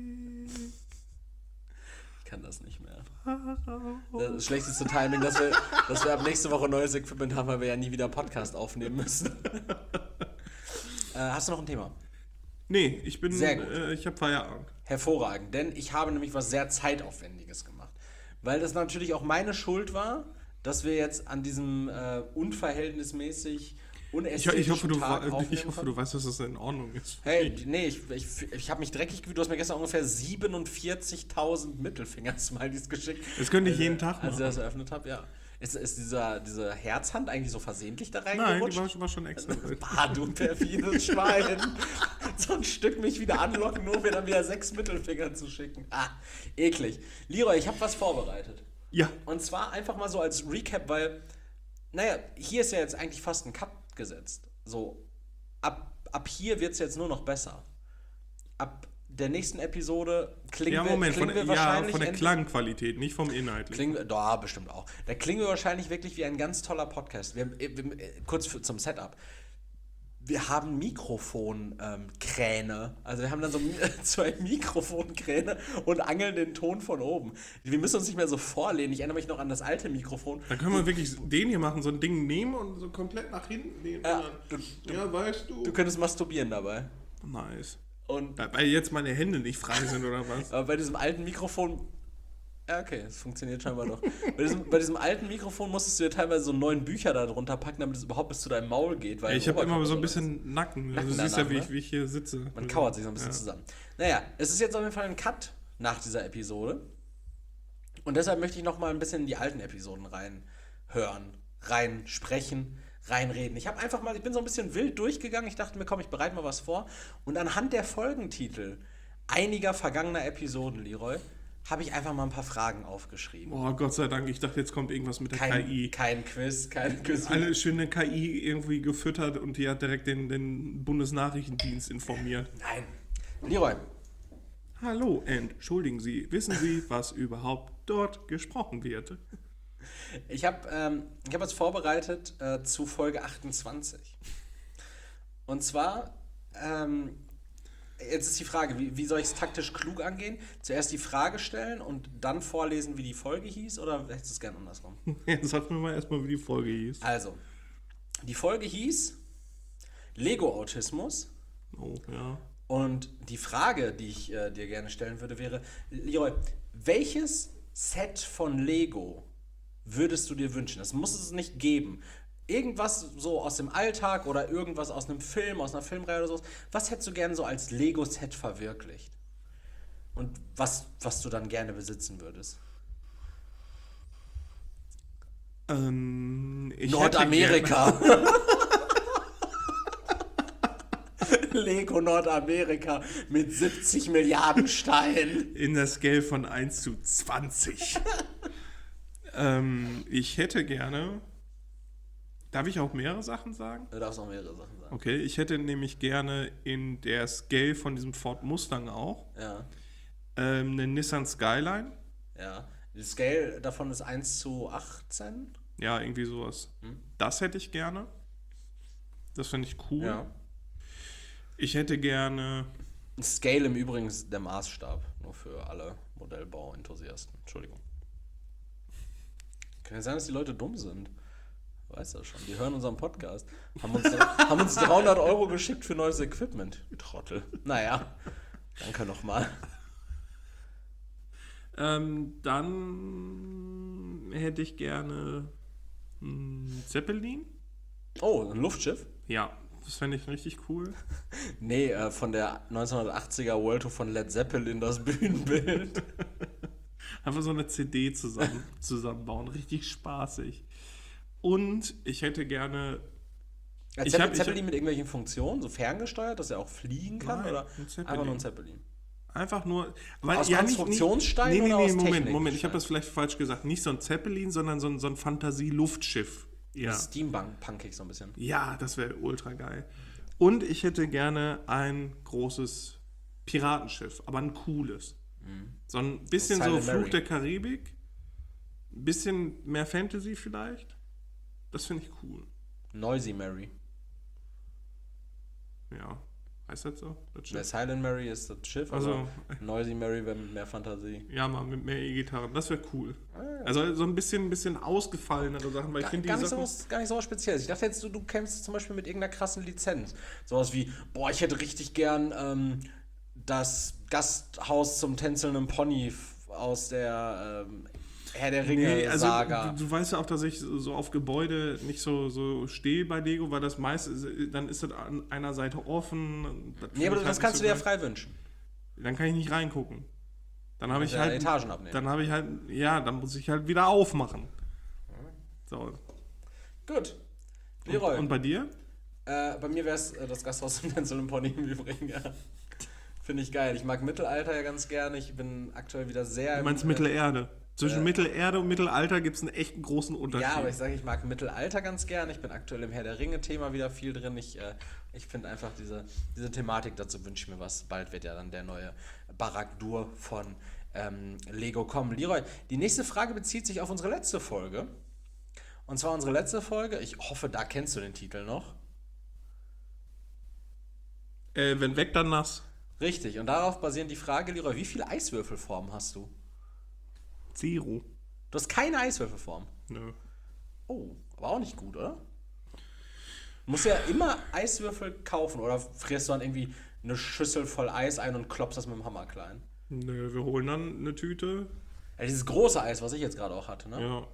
Ich kann das nicht mehr. Das schlechteste Timing, dass wir ab nächste Woche neues Equipment haben, weil wir ja nie wieder Podcast aufnehmen müssen. Hast du noch ein Thema? Nee, ich bin... Sehr gut. Ich habe Feierabend. Hervorragend, denn ich habe nämlich was sehr Zeitaufwendiges gemacht. Weil das natürlich auch meine Schuld war, dass wir jetzt an diesem unverhältnismäßig unästhetischen Tag aufnehmen ich hoffe, du weißt, dass das in Ordnung ist. Hey, nee, ich habe mich dreckig gefühlt. Du hast mir gestern ungefähr 47.000 Mittelfinger-Smileys geschickt. Das könnte ich jeden Tag machen. Als ich das eröffnet habe, ja. Ist diese Herzhand eigentlich so versehentlich da Nein, reingerutscht? die war schon extra drin. Bah, du perfides Schwein. So ein Stück mich wieder anlocken, nur mir dann wieder 6 Mittelfinger zu schicken. Ah, eklig. Leroy, ich habe was vorbereitet. Ja. Und zwar einfach mal so als Recap, weil, naja, hier ist ja jetzt eigentlich fast ein Cut gesetzt. So, ab hier wird es jetzt nur noch besser. Ab der nächsten Episode klingen wir wahrscheinlich... von der Klangqualität, nicht vom Inhaltlichen. Da bestimmt auch. Da klingen wir wahrscheinlich wirklich wie ein ganz toller Podcast. Kurz zum Setup. Wir haben Mikrofonkräne. Also wir haben dann so 2 Mikrofonkräne und angeln den Ton von oben. Wir müssen uns nicht mehr so vorlehnen. Ich erinnere mich noch an das alte Mikrofon. Dann können wir wirklich den hier machen, so ein Ding nehmen und so komplett nach hinten nehmen. Ja, ja, weißt du. Du könntest masturbieren dabei. Nice. Und Weil jetzt meine Hände nicht frei sind, oder was? aber bei diesem alten Mikrofon. Ja, okay, es funktioniert scheinbar doch. Bei diesem alten Mikrofon musstest du dir teilweise so 9 Bücher da drunter packen, damit es überhaupt bis zu deinem Maul geht. Weil Ich habe immer so ein ist. bisschen Nacken. Also, du siehst danach, ja, ne? wie ich hier sitze. Man kauert sich so ein bisschen zusammen. Naja, es ist jetzt auf jeden Fall ein Cut nach dieser Episode. Und deshalb möchte ich noch mal ein bisschen in die alten Episoden reinhören, reinsprechen, reinreden. Ich bin so ein bisschen wild durchgegangen. Ich dachte mir, komm, ich bereite mal was vor. Und anhand der Folgentitel einiger vergangener Episoden, Leroy, habe ich einfach mal ein paar Fragen aufgeschrieben. Oh, Gott sei Dank, ich dachte, jetzt kommt irgendwas mit der KI. Kein Quiz. Eine schöne KI irgendwie gefüttert und die hat direkt den Bundesnachrichtendienst informiert. Nein. Leroy, Hallo, entschuldigen Sie, wissen Sie, was überhaupt dort gesprochen wird? ich hab was vorbereitet zu Folge 28. Und zwar, jetzt ist die Frage, wie soll ich es taktisch klug angehen? Zuerst die Frage stellen und dann vorlesen, wie die Folge hieß? Oder hättest du es gern andersrum? Jetzt sag mir mal erstmal, wie die Folge hieß. Also, die Folge hieß Lego-Autismus. Oh, ja. Und die Frage, die ich dir gerne stellen würde, wäre, Leroy, welches Set von Lego würdest du dir wünschen? Das muss es nicht geben. Irgendwas so aus dem Alltag oder irgendwas aus einem Film, aus einer Filmreihe oder so. Was hättest du gerne so als Lego-Set verwirklicht? Und was du dann gerne besitzen würdest? Nordamerika. Lego Nordamerika mit 70 Milliarden Steinen. In der Scale von 1 zu 20. Ich hätte gerne... Darf ich auch mehrere Sachen sagen? Du darfst auch mehrere Sachen sagen. Okay, ich hätte nämlich gerne in der Scale von diesem Ford Mustang auch Ja. eine Nissan Skyline. Ja. Die Scale davon ist 1 zu 18. Ja, irgendwie sowas. Das hätte ich gerne. Das finde ich cool. Ja. Ich hätte gerne... Scale im Übrigen ist der Maßstab. Nur für alle Modellbau-Enthusiasten. Entschuldigung. Kann ja sein, dass die Leute dumm sind. Weißt du schon. Die hören unseren Podcast. Haben uns 300 Euro geschickt für neues Equipment. Die Trottel. Naja. Danke nochmal. Dann hätte ich gerne Zeppelin. Oh, ein Luftschiff? Ja, das fände ich richtig cool. Nee, von der 1980er World Tour von Led Zeppelin das Bühnenbild. Einfach so eine CD zusammenbauen. Richtig spaßig. Und ich hätte gerne... Zeppelin mit irgendwelchen Funktionen, so ferngesteuert, dass er auch fliegen kann? Nein, oder ein Zeppelin. einfach nur ein Zeppelin? Einfach nur... Weil, Aus Konstruktionsstein oder aus Moment, Technikstein? ich habe das vielleicht falsch gesagt. Nicht so ein Zeppelin, sondern so ein Fantasie-Luftschiff. Ja. Steampunk-punkig so ein bisschen. Ja, das wäre ultra geil. Und ich hätte gerne ein großes Piratenschiff, aber ein cooles. So ein bisschen so Silent Fluch Mary. der Karibik, ein bisschen mehr Fantasy vielleicht. Das finde ich cool. Noisy Mary. Ja, heißt das so? Das Der Schiff? Silent Mary ist das Schiff, Also, aber Noisy Mary wäre mit mehr Fantasie. ja, mal mit mehr E-Gitarren, das wäre cool. Also so ein bisschen ausgefallenere Sachen, weil ich finde die Sachen... Gar nicht so was Spezielles. Ich dachte jetzt, du kämpfst zum Beispiel mit irgendeiner krassen Lizenz. Sowas wie, ich hätte richtig gern das Gasthaus zum tänzelnden Pony aus der Herr der Ringe-Saga. Du weißt ja auch, dass ich so auf Gebäude nicht so stehe bei Lego, weil das meiste, dann ist das an einer Seite offen. Nee, aber das kannst du dir ja frei wünschen. Dann kann ich nicht reingucken. Dann habe ich ja halt... Etagen abnehmen. Dann muss ich halt wieder aufmachen. So. Gut. Leroy. Und bei dir? Bei mir wäre es das Gasthaus zum tänzelnden Pony im Übrigen, ja. Finde ich geil. Ich mag Mittelalter ja ganz gerne. Ich bin aktuell wieder sehr... Du meinst Mittelerde? Zwischen Mittelerde und Mittelalter gibt es einen echt großen Unterschied. Ja, aber ich mag Mittelalter ganz gerne. Ich bin aktuell im Herr der Ringe-Thema wieder viel drin. Ich finde einfach diese Thematik, dazu wünsche ich mir was. Bald wird ja dann der neue Barad-dûr von Lego kommen. Leroy, die nächste Frage bezieht sich auf unsere letzte Folge. Und zwar unsere letzte Folge, ich hoffe, da kennst du den Titel noch. Wenn weg, dann nass. Richtig, und darauf basierend die Frage, Leroy, wie viele Eiswürfelformen hast du? 0. Du hast keine Eiswürfelform. Nö. Oh, aber auch nicht gut, oder? Du musst ja immer Eiswürfel kaufen oder frierst du dann irgendwie eine Schüssel voll Eis ein und klopfst das mit dem Hammer klein. Nö, wir holen dann eine Tüte. Ja, dieses große Eis, was ich jetzt gerade auch hatte, ne? Ja.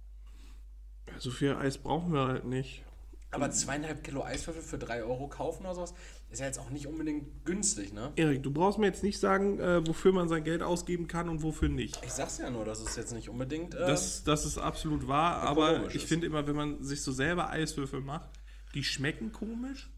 So viel Eis brauchen wir halt nicht. Aber 2,5 Kilo Eiswürfel für 3 Euro kaufen oder sowas, ist ja jetzt auch nicht unbedingt günstig, ne? Erik, du brauchst mir jetzt nicht sagen, wofür man sein Geld ausgeben kann und wofür nicht. Ich sag's ja nur, dass es jetzt nicht unbedingt... Das ist absolut wahr, aber ökonomisch ich ist. finde immer, wenn man sich so selber Eiswürfel macht, die schmecken komisch.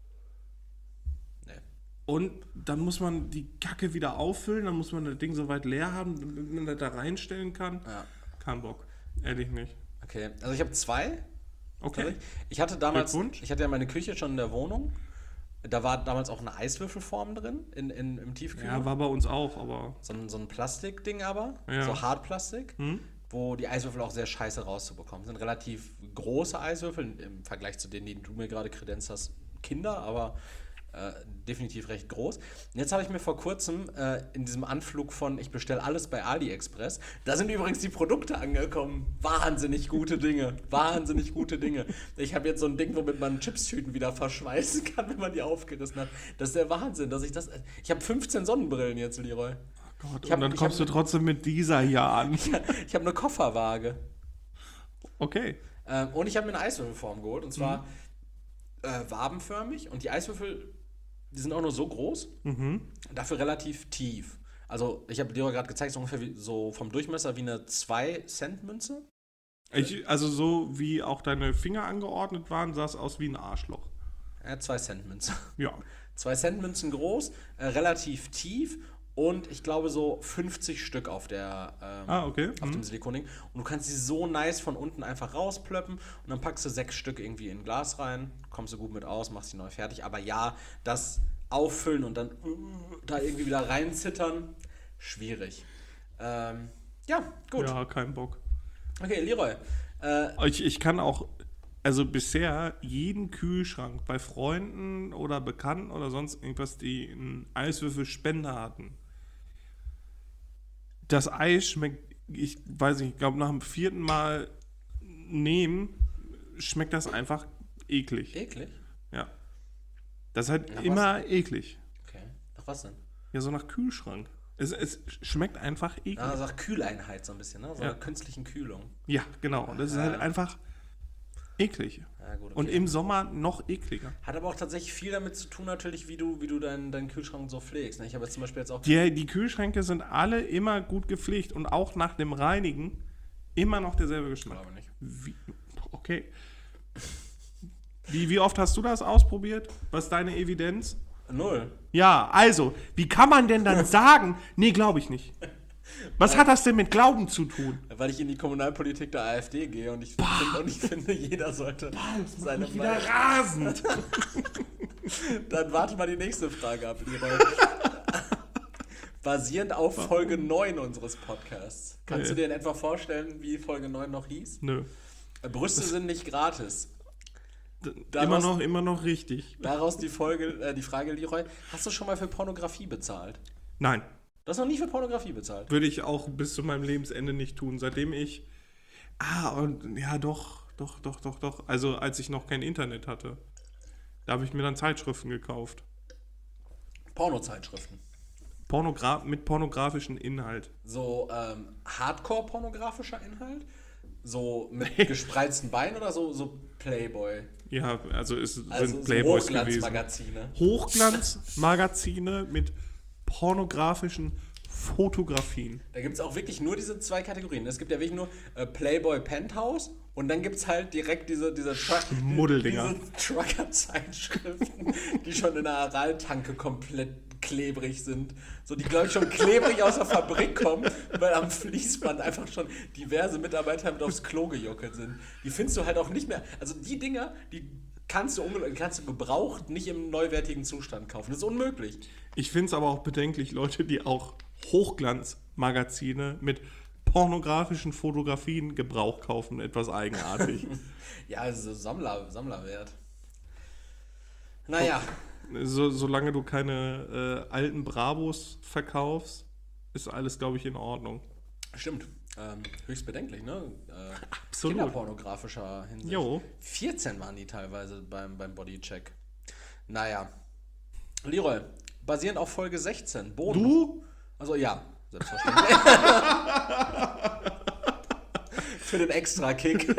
Nee. Und dann muss man die Kacke wieder auffüllen, dann muss man das Ding so weit leer haben, damit man das da reinstellen kann. Ja. Kein Bock. Ehrlich nicht. Okay, also ich habe 2. Okay. Ich hatte damals, Glückwunsch. ich hatte ja meine Küche schon in der Wohnung. Da war damals auch eine Eiswürfelform drin im Tiefkühler. Ja, war bei uns auch, aber. So ein Plastikding aber, Ja. so Hartplastik, Hm? wo die Eiswürfel auch sehr scheiße rauszubekommen sind. Relativ große Eiswürfel im Vergleich zu denen, die du mir gerade kredenzt hast, Kinder, aber definitiv recht groß. Und jetzt habe ich mir vor kurzem in diesem Anflug von ich bestelle alles bei AliExpress, da sind übrigens die Produkte angekommen. Wahnsinnig gute Dinge. Wahnsinnig gute Dinge. Ich habe jetzt so ein Ding, womit man Chipstüten wieder verschweißen kann, wenn man die aufgerissen hat. Das ist der Wahnsinn, dass ich das... Ich habe 15 Sonnenbrillen jetzt, Leroy. Gott, Ich hab- und dann ich kommst hab- du trotzdem mit dieser hier an. Ich habe eine Kofferwaage. Okay. Und ich habe mir eine Eiswürfelform geholt. Und zwar wabenförmig. Und die Eiswürfel, die sind auch nur so groß. Dafür relativ tief. Also ich habe dir gerade gezeigt, so ungefähr so vom Durchmesser wie eine 2-Cent-Münze. Also so wie auch deine Finger angeordnet waren, sah es aus wie ein Arschloch. Ja, 2-Cent-Münze. Ja. 2-Cent-Münzen groß, relativ tief. Und ich glaube so 50 Stück auf Okay. auf dem Silikonding. Und du kannst sie so nice von unten einfach rausplöppen und dann packst du 6 Stück irgendwie in ein Glas rein, kommst du gut mit aus, machst sie neu fertig. Aber ja, das auffüllen und dann da irgendwie wieder reinzittern, schwierig. Ja, gut. Ja, kein Bock. Okay, Leroy. Ich kann auch, also bisher jeden Kühlschrank bei Freunden oder Bekannten oder sonst irgendwas, die einen Eiswürfelspender hatten. Das Eis schmeckt, ich weiß nicht, ich glaube nach dem 4. Mal nehmen, schmeckt das einfach eklig. Eklig? Ja. Das ist halt Nach immer eklig. Okay. Nach was denn? Ja, so nach Kühlschrank. Es schmeckt einfach eklig. Ah, sagt Kühleinheit so ein bisschen, ne? So Ja. einer künstlichen Kühlung. Ja, genau. Und das ist halt einfach eklig. Ja, gut, okay. Und im Sommer noch ekliger. Hat aber auch tatsächlich viel damit zu tun, natürlich, wie du deinen Kühlschrank so pflegst. Ne? Ich habe jetzt zum Beispiel jetzt auch. Die Kühlschränke sind alle immer gut gepflegt und auch nach dem Reinigen immer noch derselbe Geschmack. Glaube nicht. Okay. Wie oft hast du das ausprobiert? Was ist deine Evidenz? 0. Ja, also, wie kann man denn dann sagen, nee, glaube ich nicht? Was hat das denn mit Glauben zu tun? Weil ich in die Kommunalpolitik der AfD gehe und ich finde, jeder sollte seine Wieder rasend. Dann warte mal die nächste Frage ab, Leroy. Basierend auf Folge 9 unseres Podcasts. Kannst du dir in etwa vorstellen, wie Folge 9 noch hieß? Nö. Brüste sind nicht gratis. Immer noch richtig. Daraus die Frage, Leroy, hast du schon mal für Pornografie bezahlt? Nein, Du hast noch nie für Pornografie bezahlt. würde ich auch bis zu meinem Lebensende nicht tun. Seitdem ich. Und ja, doch. Also, als ich noch kein Internet hatte. Da habe ich mir dann Zeitschriften gekauft. Pornozeitschriften. Mit pornografischem Inhalt. So Hardcore-pornografischer Inhalt? So mit gespreizten Beinen oder so Playboy? Ja, also es Also sind so Playboys gewesen. Hochglanzmagazine. Hochglanzmagazine mit pornografischen Fotografien. Da gibt es auch wirklich nur diese 2 Kategorien. Es gibt ja wirklich nur Playboy Penthouse und dann gibt es halt direkt diese Schmuddeldinger. diese Trucker-Zeitschriften, die schon in der Araltanke komplett klebrig sind. So, die, glaube ich, schon klebrig aus der Fabrik kommen, weil am Fließband einfach schon diverse Mitarbeiter mit aufs Klo gejuckelt sind. Die findest du halt auch nicht mehr. Also die Dinger, die kannst du gebraucht nicht im neuwertigen Zustand kaufen. Das ist unmöglich. Ich finde es aber auch bedenklich, Leute, die auch Hochglanzmagazine mit pornografischen Fotografien Gebrauch kaufen. Etwas eigenartig. Ja, also Sammlerwert. Naja. Solange du keine alten Bravos verkaufst, ist alles, glaube ich, in Ordnung. Stimmt. Höchst bedenklich, ne? Absolut. Kinderpornografischer Hinsicht. Jo. 14 waren die teilweise beim Bodycheck. Naja. Leroy, basierend auf Folge 16. Boden. Du? Also ja, selbstverständlich. Für den Extra-Kick.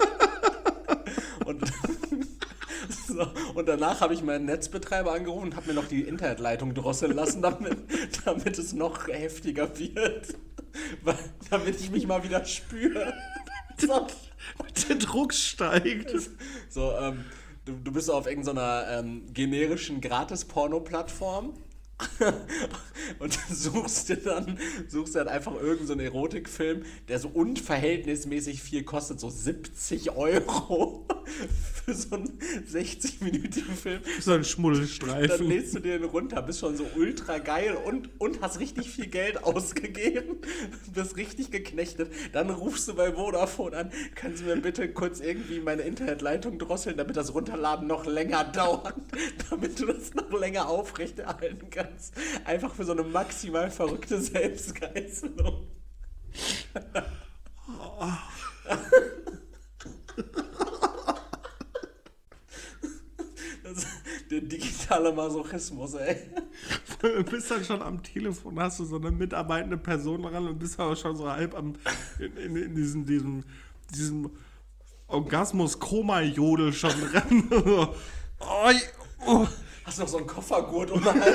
Und danach habe ich meinen Netzbetreiber angerufen und habe mir noch die Internetleitung drosseln lassen, damit es noch heftiger wird. Damit ich mich mal wieder spüre. So. Der Druck steigt. So, du bist auf irgendeiner generischen Gratis-Porno-Plattform und suchst dann einfach irgendeinen so einen Erotikfilm, der so unverhältnismäßig viel kostet, so 70 € für so einen 60-minütigen Film. So ein Schmuddelstreifen. Dann lädst du dir den runter, bist schon so ultra geil und hast richtig viel Geld ausgegeben, bist richtig geknechtet. Dann rufst du bei Vodafone an, können Sie mir bitte kurz irgendwie meine Internetleitung drosseln, damit das Runterladen noch länger dauert, damit du das noch länger aufrechterhalten kannst. Einfach für so eine maximal verrückte Selbstgeißelung. Das ist der digitale Masochismus, ey. Du bist dann schon am Telefon, hast du so eine mitarbeitende Person dran und bist aber schon so halb in diesem Orgasmus-Koma-Jodel schon dran. Hast du noch so einen Koffergurt um den Hals?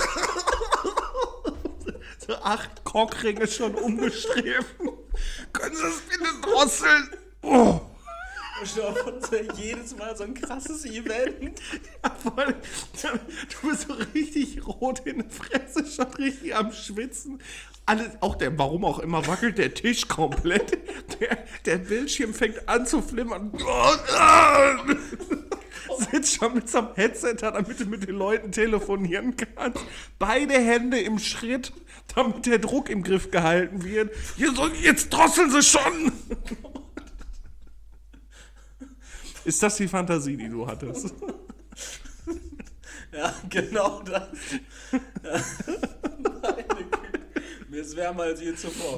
So 8 Cockringe schon umgestrebt. Können Sie das bitte drosseln? Oh. Jedes Mal so ein krasses Event. Ja, voll. Du bist so richtig rot in der Fresse, schon richtig am Schwitzen. Alles, warum auch immer, wackelt der Tisch komplett. Der Bildschirm fängt an zu flimmern. Sitzt schon mit so einem Headset da, damit du mit den Leuten telefonieren kannst. Beide Hände im Schritt, damit der Druck im Griff gehalten wird. Jetzt drosseln sie schon! Ist das die Fantasie, die du hattest? Ja, genau das. Meine Güte. Mir ist wärmer als je zuvor.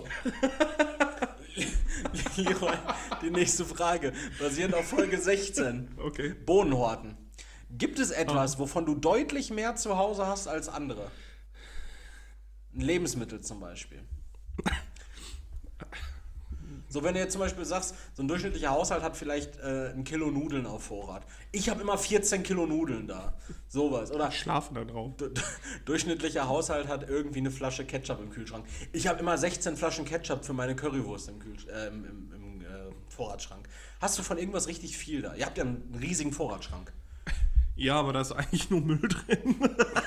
Leroy, die nächste Frage. Basierend auf Folge 16. Okay. Bohnenhorten. Gibt es etwas, wovon du deutlich mehr zu Hause hast als andere? Ein Lebensmittel zum Beispiel. So, wenn du jetzt zum Beispiel sagst, so ein durchschnittlicher Haushalt hat vielleicht 1 Kilo Nudeln auf Vorrat. Ich habe immer 14 Kilo Nudeln da. Sowas. Oder Schlafen da drauf. Durchschnittlicher Haushalt hat irgendwie eine Flasche Ketchup im Kühlschrank. Ich habe immer 16 Flaschen Ketchup für meine Currywurst im Vorratsschrank. Hast du von irgendwas richtig viel da? Ihr habt ja einen riesigen Vorratsschrank. Ja, aber da ist eigentlich nur Müll drin.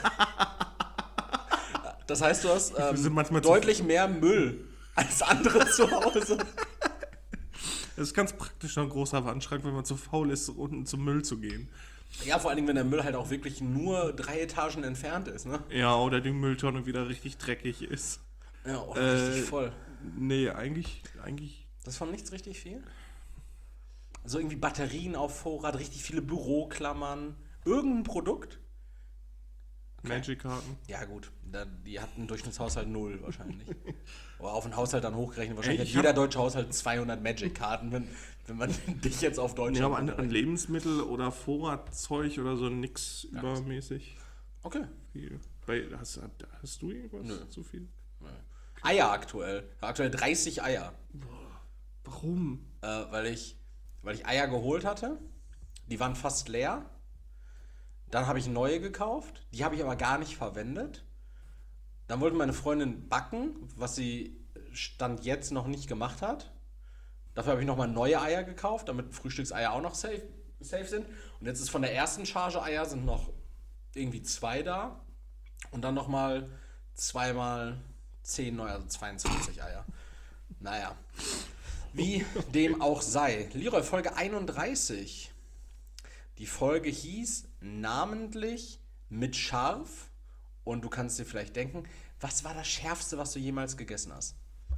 Das heißt, du hast Wir sind manchmal deutlich mehr Müll als andere zu Hause. Das ist ganz praktisch, ein großer Wandschrank, wenn man zu faul ist, unten zum Müll zu gehen. Ja, vor allen Dingen, wenn der Müll halt auch wirklich nur 3 Etagen entfernt ist, ne? Ja, oder die Mülltonne wieder richtig dreckig ist. Ja, richtig voll. Nee, eigentlich. Das ist von nichts richtig viel? Also irgendwie Batterien auf Vorrat, richtig viele Büroklammern. Irgendein Produkt? Okay. Magic-Karten. Ja gut, die hatten einen Durchschnittshaushalt 0 wahrscheinlich. Oder auf den Haushalt dann hochgerechnet. Wahrscheinlich hat jeder deutsche Haushalt 200 Magic-Karten, wenn man dich jetzt auf Deutschland... Ja, aber an Lebensmittel oder Vorratzeug oder so nix übermäßig. Okay. Viel. Hast du irgendwas? Nö. Zu viel? Nö. Eier aktuell. Aktuell 30 Eier. Warum? Weil ich Eier geholt hatte. Die waren fast leer. Dann habe ich neue gekauft. Die habe ich aber gar nicht verwendet. Dann wollte meine Freundin backen, was sie Stand jetzt noch nicht gemacht hat. Dafür habe ich nochmal neue Eier gekauft, damit Frühstückseier auch noch safe sind. Und jetzt ist von der ersten Charge Eier sind noch irgendwie 2 da. Und dann nochmal 2 mal 10 neu, also 22 Eier. Naja. Wie dem auch sei. Leroy, Folge 31. Die Folge hieß namentlich mit scharf. Und du kannst dir vielleicht denken, was war das Schärfste, was du jemals gegessen hast?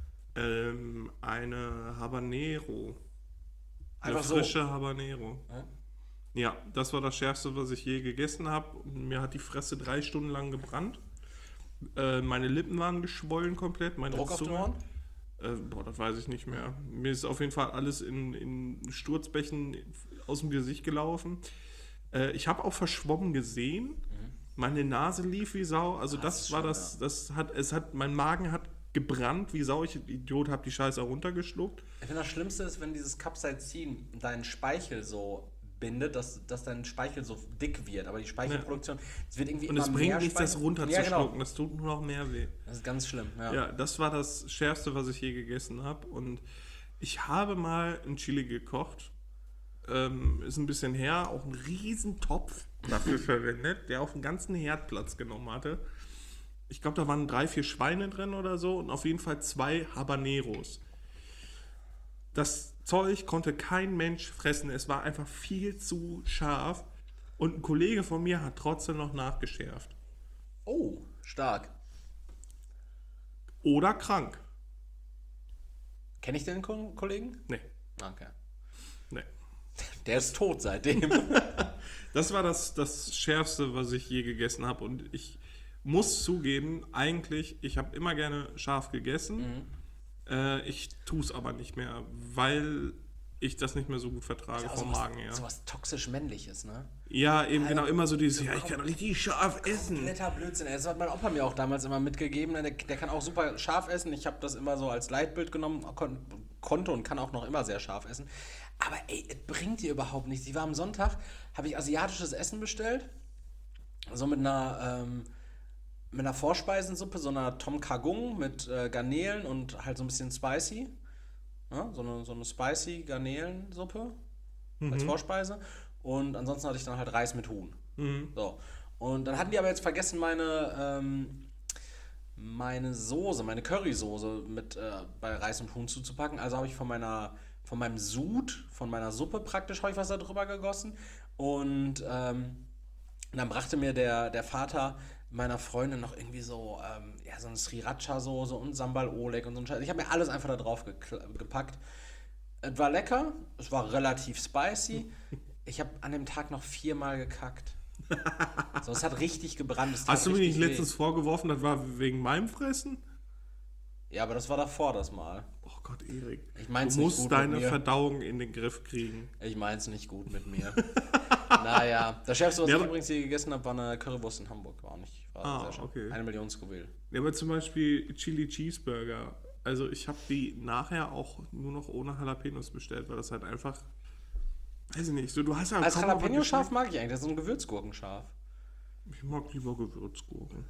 Eine Habanero. Einfach eine frische so. Habanero. Ja? Ja, das war das Schärfste, was ich je gegessen habe. Mir hat die Fresse 3 Stunden lang gebrannt. Meine Lippen waren geschwollen komplett. Meine Druck auf den Zunge. Ohren? Das weiß ich nicht mehr. Mir ist auf jeden Fall alles in Sturzbächen aus dem Gesicht gelaufen. Ich habe auch verschwommen gesehen. Meine Nase lief wie Sau. Also Das das ist war schlimm, mein Magen hat gebrannt wie Sau. Ich Idiot, habe die Scheiße runtergeschluckt. Ich finde, das Schlimmste ist, wenn dieses Capsaicin deinen Speichel so bindet, dass dein Speichel so dick wird. Aber die Speichelproduktion, es wird irgendwie Und immer es bringt mehr nichts, das Speichel. runterzuschlucken. Ja, genau. Das tut nur noch mehr weh. Das ist ganz schlimm, ja. Ja, das war das Schärfste, was ich je gegessen habe. Und ich habe mal ein Chili gekocht. Ist ein bisschen her, auch einen riesen Topf dafür verwendet, der auf den ganzen Herd Platz genommen hatte. Ich glaube, da waren 3, 4 Schweine drin oder so und auf jeden Fall 2 Habaneros. Das Zeug konnte kein Mensch fressen. Es war einfach viel zu scharf. Und ein Kollege von mir hat trotzdem noch nachgeschärft. Oh, stark. Oder krank. Kenne ich den Kollegen? Nee, Okay. nee. Der ist tot seitdem. Das war das Schärfste, was ich je gegessen habe. Und ich muss zugeben, eigentlich, ich habe immer gerne scharf gegessen. Ich tue es aber nicht mehr, weil ich das nicht mehr so gut vertrage vom Magen her. Sowas toxisch männliches, ne? Ja, eben genau, immer so dieses, ja, ich kann richtig scharf essen. Kompletter Blödsinn. Das hat mein Opa mir auch damals immer mitgegeben. Der kann auch super scharf essen. Ich habe das immer so als Leitbild genommen, konnte und kann auch noch immer sehr scharf essen. Aber ey, es bringt dir überhaupt nichts. Ich war am Sonntag, habe ich asiatisches Essen bestellt. So mit einer Vorspeisensuppe, so einer Tom Kha Gung mit Garnelen und halt so ein bisschen spicy. Ja, so eine spicy Garnelensuppe als Vorspeise. Und ansonsten hatte ich dann halt Reis mit Huhn. So. Und dann hatten die aber jetzt vergessen, meine Soße, meine Currysoße mit bei Reis und Huhn zuzupacken. Also habe ich von meinem Sud, von meiner Suppe praktisch, habe ich was da drüber gegossen. Und dann brachte mir der Vater meiner Freundin noch irgendwie so eine Sriracha-Soße und Sambal Oleg und so ein Scheiß. Ich habe mir alles einfach da drauf gepackt. Es war lecker, es war relativ spicy. Ich habe an dem Tag noch 4-mal gekackt. So, es hat richtig gebrannt. Hast du mir nicht letztens vorgeworfen, das war wegen meinem Fressen? Ja, aber das war davor das Mal. Oh Gott, Erik. Ich mein's du nicht musst gut deine mit mir. Verdauung in den Griff kriegen. Ich mein's nicht gut mit mir. Naja, das Schärfste, was ich übrigens hier gegessen habe, war eine Currywurst in Hamburg. War sehr schön. Okay. 1 Million Scoville. Ja, aber zum Beispiel Chili Cheeseburger. Also ich habe die nachher auch nur noch ohne Jalapenos bestellt, weil das halt einfach, weiß ich nicht, so du hast ja Als kaum noch was Jalapeno-Scharf mag ich eigentlich, das ist so ein Gewürzgurkenscharf. Ich mag lieber Gewürzgurken.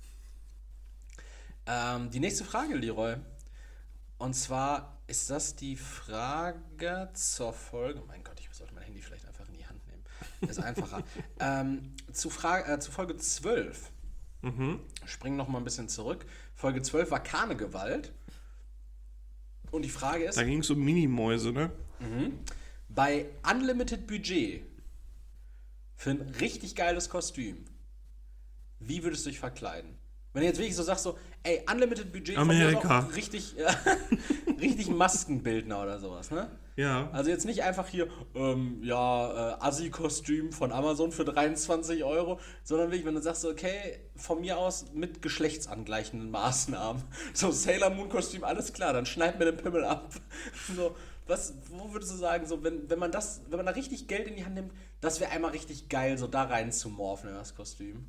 Die nächste Frage, Leroy. Und zwar ist das die Frage zur Folge. Mein Gott, ich sollte mein Handy vielleicht einfach in die Hand nehmen. Das ist einfacher. Zu Folge 12. Springen noch mal ein bisschen zurück. Folge 12 war Karnegewalt. Und die Frage ist, Da ging es um Minimäuse, ne? bei Unlimited Budget für ein richtig geiles Kostüm, wie würdest du dich verkleiden? Wenn du jetzt wirklich so sagst, so, ey, Unlimited Budget, von mir Amerika. aus auch richtig, richtig Maskenbildner oder sowas, ne? Ja. Also jetzt nicht einfach hier, Assi-Kostüm von Amazon für 23 Euro, sondern wirklich, wenn du sagst, so, okay, von mir aus mit geschlechtsangleichenden Maßnahmen. So, Sailor Moon-Kostüm, alles klar, dann schneid mir den Pimmel ab. So, wo würdest du sagen, so, wenn man da richtig Geld in die Hand nimmt, das wäre einmal richtig geil, so da rein zu morphen in das Kostüm?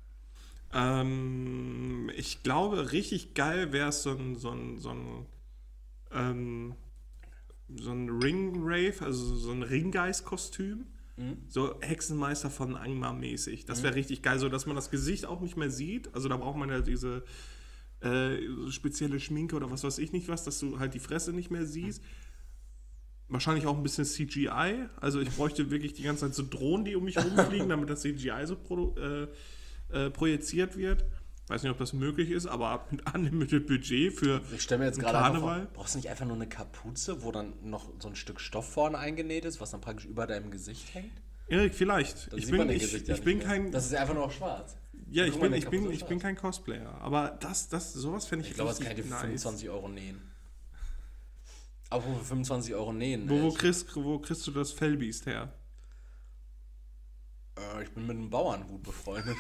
Ich glaube, richtig geil wäre es so ein Ring-Rave, also so ein Ringgeist-Kostüm. So Hexenmeister von Angmar mäßig. Das wäre richtig geil, so dass man das Gesicht auch nicht mehr sieht. Also da braucht man ja diese so spezielle Schminke oder was weiß ich nicht was, dass du halt die Fresse nicht mehr siehst. Wahrscheinlich auch ein bisschen CGI. Also ich bräuchte wirklich die ganze Zeit so Drohnen, die um mich rumfliegen, damit das CGI so projiziert wird. Weiß nicht, ob das möglich ist, aber mit Unlimited Budget für Ich stelle mir jetzt gerade Karneval. einfach vor, brauchst du nicht einfach nur eine Kapuze, wo dann noch so ein Stück Stoff vorne eingenäht ist, was dann praktisch über deinem Gesicht hängt? Erik, vielleicht. Dann Ich sieht man bin, dein Gesicht ja ich nicht bin mehr. kein. Das ist ja einfach nur noch schwarz. Ja, Guck mal, ich der bin Kapuze ist kein Cosplayer. Aber sowas fände ich Ich glaube, das kann ich richtig dir für nice. 25 Euro nähen. Aber für 25 Euro nähen? Wo kriegst du das Fellbiest her? Ich bin mit einem Bauern gut befreundet.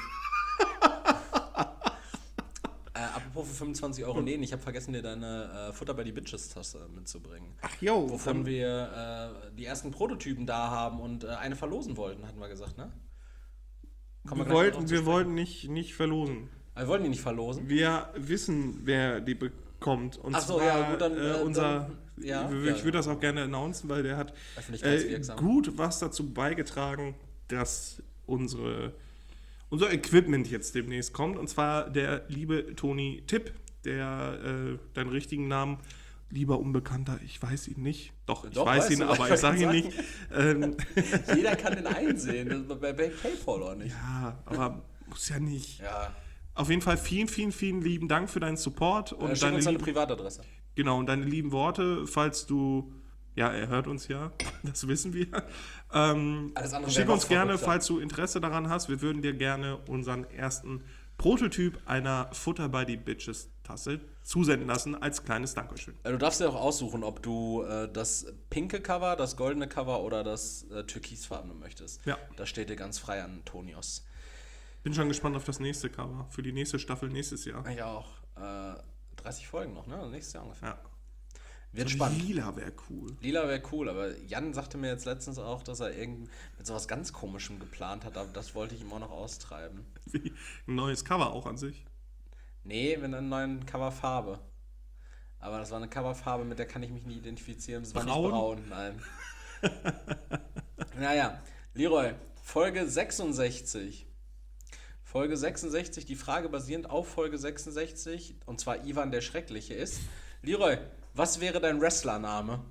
Apropos für 25 Euro nähen, ich habe vergessen, dir deine Futter bei die Bitches-Tasse mitzubringen. Ach jo. Wovon wir die ersten Prototypen da haben und eine verlosen wollten, hatten wir gesagt, ne? Kommen Wir wollten nicht verlosen. Wir wollten die nicht verlosen. Wir wissen, wer die bekommt. Und Ach so, zwar ja, gut, dann, ich würde das auch gerne announcen, weil der hat gut was dazu beigetragen, dass unser Equipment jetzt demnächst kommt. Und zwar der liebe Toni Tipp, der deinen richtigen Namen, lieber Unbekannter, ich weiß ihn nicht. Doch, ich weiß ihn, aber ich sage ihn nicht. Jeder kann den einsehen, bei PayPal oder nicht. Ja, aber muss ja nicht. Ja. Auf jeden Fall vielen, vielen, vielen lieben Dank für deinen Support. Und schick uns deine Privatadresse. Genau, und deine lieben Worte, falls du, ja, er hört uns ja, das wissen wir. Schick uns gerne, falls du Interesse daran hast. Wir würden dir gerne unseren ersten Prototyp einer Futter by the Bitches Tasse zusenden lassen, als kleines Dankeschön. Du darfst dir auch aussuchen, ob du das pinke Cover, das goldene Cover oder das türkisfarbene möchtest. Ja. Das steht dir ganz frei an Tonios. Bin schon gespannt auf das nächste Cover, für die nächste Staffel nächstes Jahr. Ich auch. 30 Folgen noch, ne? Nächstes Jahr ungefähr. Ja. Wird so spannend. Lila wäre cool. Lila wäre cool, aber Jan sagte mir jetzt letztens auch, dass er mit sowas ganz Komischem geplant hat, aber das wollte ich ihm auch noch austreiben. Wie ein neues Cover auch an sich. Nee, mit einer neuen Coverfarbe. Aber das war eine Coverfarbe, mit der kann ich mich nie identifizieren. Das war nicht braun, nein. Naja, Leroy, Folge 66. Folge 66, die Frage basierend auf Folge 66, und zwar Ivan der Schreckliche ist: Leroy, was wäre dein Wrestlername?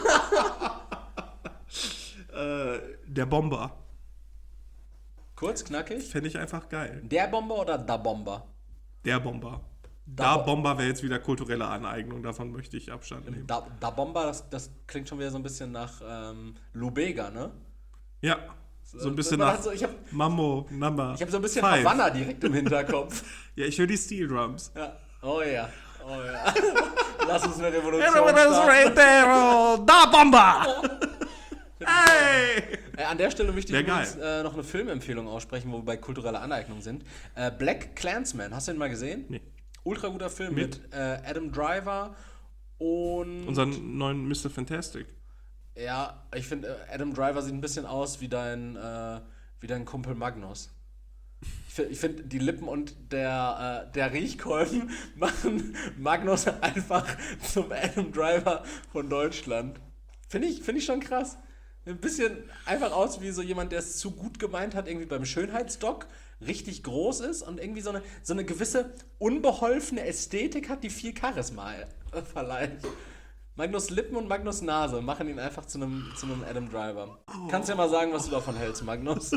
Der Bomber. Kurz, knackig. Fände ich einfach geil. Der Bomber oder Da Bomber? Der Bomber. Da Bomber wäre jetzt wieder kulturelle Aneignung, davon möchte ich Abstand nehmen. Da Bomber, das klingt schon wieder so ein bisschen nach Lubega, ne? Ja, so ein bisschen nach Mambo Number. Ich habe so ein bisschen Havanna direkt im Hinterkopf. Ja, ich höre die Steel Drums. Ja. Oh ja. Lass uns eine Revolution starten. Da Bomber! Hey! An der Stelle möchte ich übrigens noch eine Filmempfehlung aussprechen, wo wir bei kultureller Aneignung sind. Black Klansman, hast du den mal gesehen? Nee. Ultra guter Film mit Adam Driver und... Unseren neuen Mr. Fantastic. Ja, ich finde, Adam Driver sieht ein bisschen aus wie dein wie dein Kumpel Magnus. Ich finde, die Lippen und der Riechkolben machen Magnus einfach zum Adam Driver von Deutschland. Finde ich schon krass. Ein bisschen einfach aus wie so jemand, der es zu gut gemeint hat, irgendwie beim Schönheitsdoc, richtig groß ist und irgendwie so eine gewisse unbeholfene Ästhetik hat, die viel Charisma verleiht. Magnus Lippen und Magnus Nase machen ihn einfach zu einem Adam Driver. Kannst ja mal sagen, was du davon hältst, Magnus.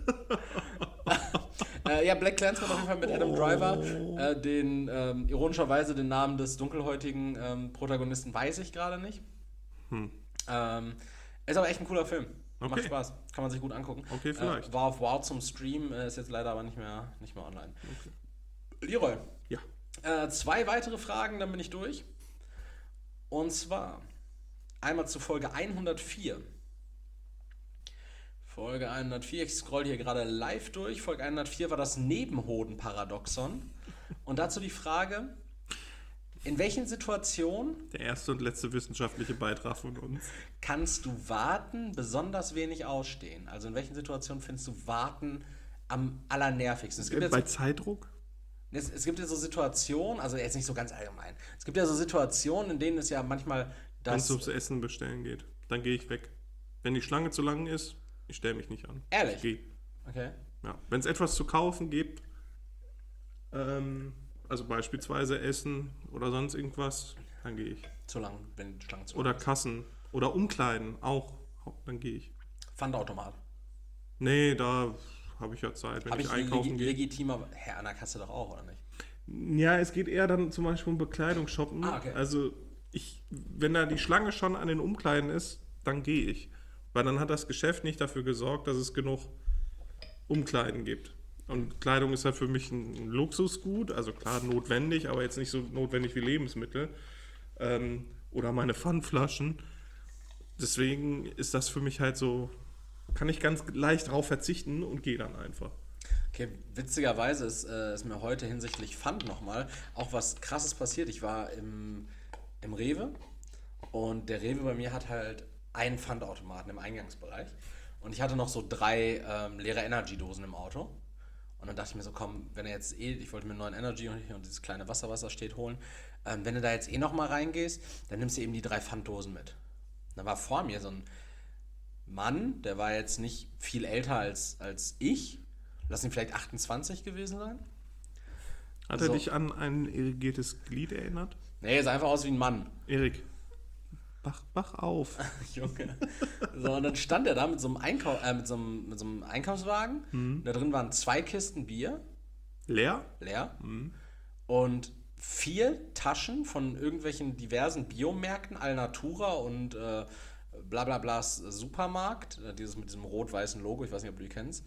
Ja, Black Klansman auf jeden Fall mit Adam Driver. Ironischerweise den Namen des dunkelhäutigen Protagonisten weiß ich gerade nicht. Ist aber echt ein cooler Film. Okay. Macht Spaß. Kann man sich gut angucken. Okay, vielleicht. War auf Wow zum Stream, ist jetzt leider aber nicht mehr online. Okay. Leroy. Ja. 2 weitere Fragen, dann bin ich durch. Und zwar einmal zu Folge 104. Folge 104, ich scroll hier gerade live durch. Folge 104 war das Nebenhoden-Paradoxon. Und dazu die Frage: In welchen Situationen... Der erste und letzte wissenschaftliche Beitrag von uns. ...kannst du Warten besonders wenig ausstehen? Also in welchen Situationen findest du Warten am allernervigsten? Bei Zeitdruck? Es gibt ja so Situationen, also jetzt nicht so ganz allgemein. Es gibt ja so Situationen, in denen es ja manchmal wenn es ums Essen bestellen geht, dann gehe ich weg. Wenn die Schlange zu lang ist, ich stelle mich nicht an. Ehrlich? Ich gehe. Okay. Ja. Wenn es etwas zu kaufen gibt, also beispielsweise Essen oder sonst irgendwas, dann gehe ich. Zu lang, wenn die Schlange zu lang oder ist. Kassen oder Umkleiden auch, dann gehe ich. Pfandautomat? Nee, da habe ich ja Zeit, wenn ich einkaufen gehe. Legitimer Herr an der Kasse doch auch, oder nicht? Ja, es geht eher dann zum Beispiel um Bekleidung shoppen. Okay. Also wenn da die Schlange schon an den Umkleiden ist, dann gehe ich. Weil dann hat das Geschäft nicht dafür gesorgt, dass es genug Umkleiden gibt. Und Kleidung ist ja für mich ein Luxusgut, also klar notwendig, aber jetzt nicht so notwendig wie Lebensmittel. Oder meine Pfandflaschen. Deswegen ist das für mich halt so, kann ich ganz leicht drauf verzichten und gehe dann einfach. Okay, witzigerweise ist mir heute hinsichtlich Pfand nochmal auch was Krasses passiert. Ich war im Rewe und der Rewe bei mir hat halt einen Pfandautomaten im Eingangsbereich und ich hatte noch so 3 leere Energy-Dosen im Auto Und dann dachte ich mir so, komm, wenn er jetzt ich wollte mir einen neuen Energy und dieses kleine Wasser, was da steht, holen. Wenn du da jetzt nochmal reingehst, dann nimmst du eben die 3 Pfanddosen mit. Da war vor mir so ein Mann, der war jetzt nicht viel älter als ich. Lass ihn vielleicht 28 gewesen sein. Hat er dich an ein irrigiertes Glied erinnert? Nee, er sah einfach aus wie ein Mann. Erik, wach auf. Junge. So, und dann stand er da mit so einem, mit so einem Einkaufswagen. Da drin waren 2 Kisten Bier. Leer? Und 4 Taschen von irgendwelchen diversen Biomärkten, Alnatura und Blablablas Supermarkt. Dieses mit diesem rot-weißen Logo, ich weiß nicht, ob du die kennst.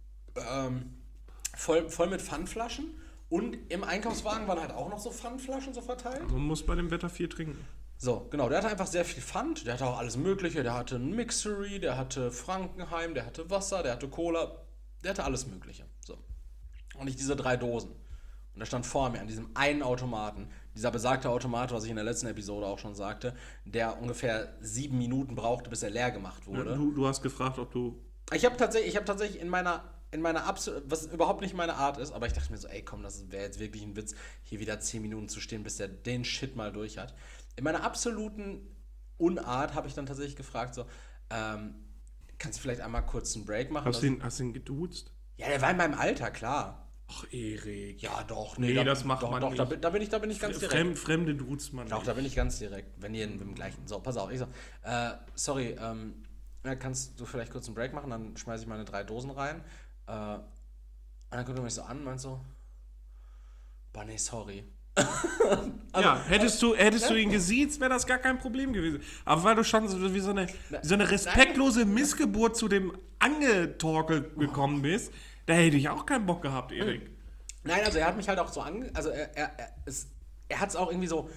Voll mit Pfandflaschen. Und im Einkaufswagen waren halt auch noch so Pfandflaschen so verteilt. Man muss bei dem Wetter viel trinken. So, genau, der hatte einfach sehr viel Pfand, der hatte auch alles Mögliche, der hatte einen Mixery, der hatte Frankenheim, der hatte Wasser, der hatte Cola, der hatte alles Mögliche. So. Und ich diese 3 Dosen. Und der stand vor mir an diesem einen Automaten, dieser besagte Automat, was ich in der letzten Episode auch schon sagte, der ungefähr 7 Minuten brauchte, bis er leer gemacht wurde. Du hast gefragt, ob du... Ich habe tatsächlich in meiner was überhaupt nicht meine Art ist, aber ich dachte mir so, ey komm, das wäre jetzt wirklich ein Witz, hier wieder 10 Minuten zu stehen, bis der den Shit mal durch hat. In meiner absoluten Unart habe ich dann tatsächlich gefragt, so, kannst du vielleicht einmal kurz einen Break machen? Hast du ihn geduzt? Ja, der war in meinem Alter, klar. Ach, Erik. Ja, doch. Nee, das macht man nicht. Da bin ich ganz direkt. Fremde duzt man Doch, nicht. da bin ich ganz direkt, wenn ihr im gleichen... So, pass auf, ich so, sorry, kannst du vielleicht kurz einen Break machen, dann schmeiße ich meine 3 Dosen rein. Und dann guckt er mich so an und meint so, boah, nee, sorry. Also, ja, hättest du ihn gesiezt, wäre das gar kein Problem gewesen. Aber weil du schon so wie so eine respektlose Missgeburt zu dem angetorkelt gekommen bist, da hätte ich auch keinen Bock gehabt, Erik. Nein, also er hat mich halt auch so also er hat es auch irgendwie so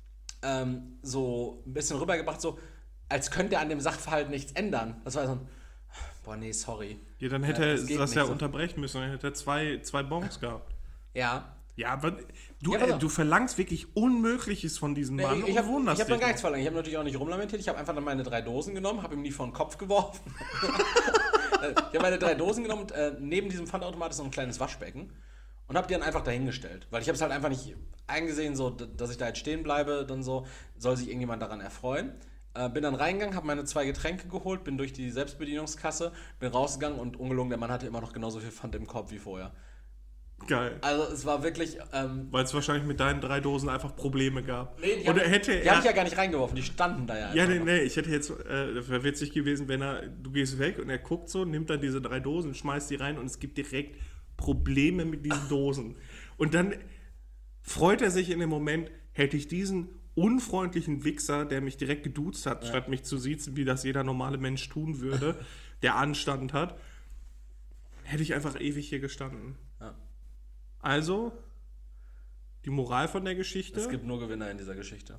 so ein bisschen rübergebracht, so als könnte er an dem Sachverhalt nichts ändern. Das war so ein, boah, nee, sorry. Ja, dann hätte er das ja unterbrechen müssen, dann hätte er zwei Bons gehabt. Ja. Ja, aber du verlangst wirklich Unmögliches von diesem Mann Ich habe dann gar nichts verlangt. Ich habe natürlich auch nicht rumlamentiert. Ich habe einfach dann meine 3 Dosen genommen, habe ihm die vor den Kopf geworfen. Ich habe meine 3 Dosen genommen und neben diesem Pfandautomat ist so ein kleines Waschbecken und habe die dann einfach dahingestellt. Weil ich habe es halt einfach nicht eingesehen, so, dass ich da jetzt stehen bleibe, dann so, soll sich irgendjemand daran erfreuen. Bin dann reingegangen, habe meine 2 Getränke geholt, bin durch die Selbstbedienungskasse, bin rausgegangen und ungelogen, der Mann hatte immer noch genauso viel Pfand im Kopf wie vorher. Geil. Also es war wirklich... weil es wahrscheinlich mit deinen 3 Dosen einfach Probleme gab. Nee, die habe ich ja gar nicht reingeworfen, die standen da ja einfach. Ja, nee, ich hätte jetzt... das wäre witzig gewesen, wenn du gehst weg und er guckt so, nimmt dann diese 3 Dosen, schmeißt die rein und es gibt direkt Probleme mit diesen Dosen. Und dann freut er sich in dem Moment, hätte ich diesen unfreundlichen Wichser, der mich direkt geduzt hat, statt mich zu siezen, wie das jeder normale Mensch tun würde, der Anstand hat, hätte ich einfach ewig hier gestanden. Ja. Also, die Moral von der Geschichte. Es gibt nur Gewinner in dieser Geschichte.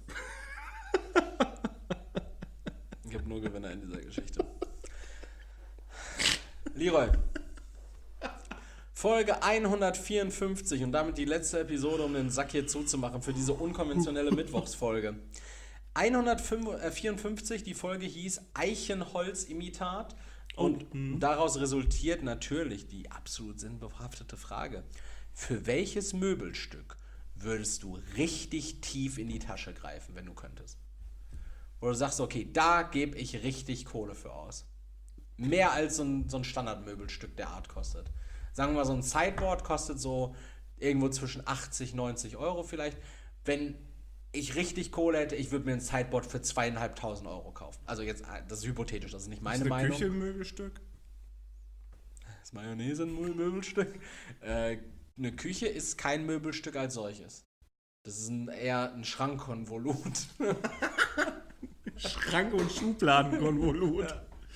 Es gibt nur Gewinner in dieser Geschichte. Leroy. Folge 154 und damit die letzte Episode, um den Sack hier zuzumachen für diese unkonventionelle Mittwochsfolge. 154, die Folge hieß Eichenholz-Imitat und daraus resultiert natürlich die absolut sinnbehaftete Frage. Für welches Möbelstück würdest du richtig tief in die Tasche greifen, wenn du könntest? Wo du sagst, okay, da gebe ich richtig Kohle für aus. Mehr als so ein Standardmöbelstück der Art kostet. Sagen wir mal, so ein Sideboard kostet so irgendwo zwischen 80, 90 Euro vielleicht. Wenn ich richtig Kohle hätte, ich würde mir ein Sideboard für 2.500 Euro kaufen. Also jetzt, das ist hypothetisch, das ist nicht meine Meinung. Ist eine Küche ein Möbelstück? Ist Mayonnaise ein Möbelstück? Eine Küche ist kein Möbelstück als solches. Das ist eher ein Schrankkonvolut. Schrank- und Schubladenkonvolut.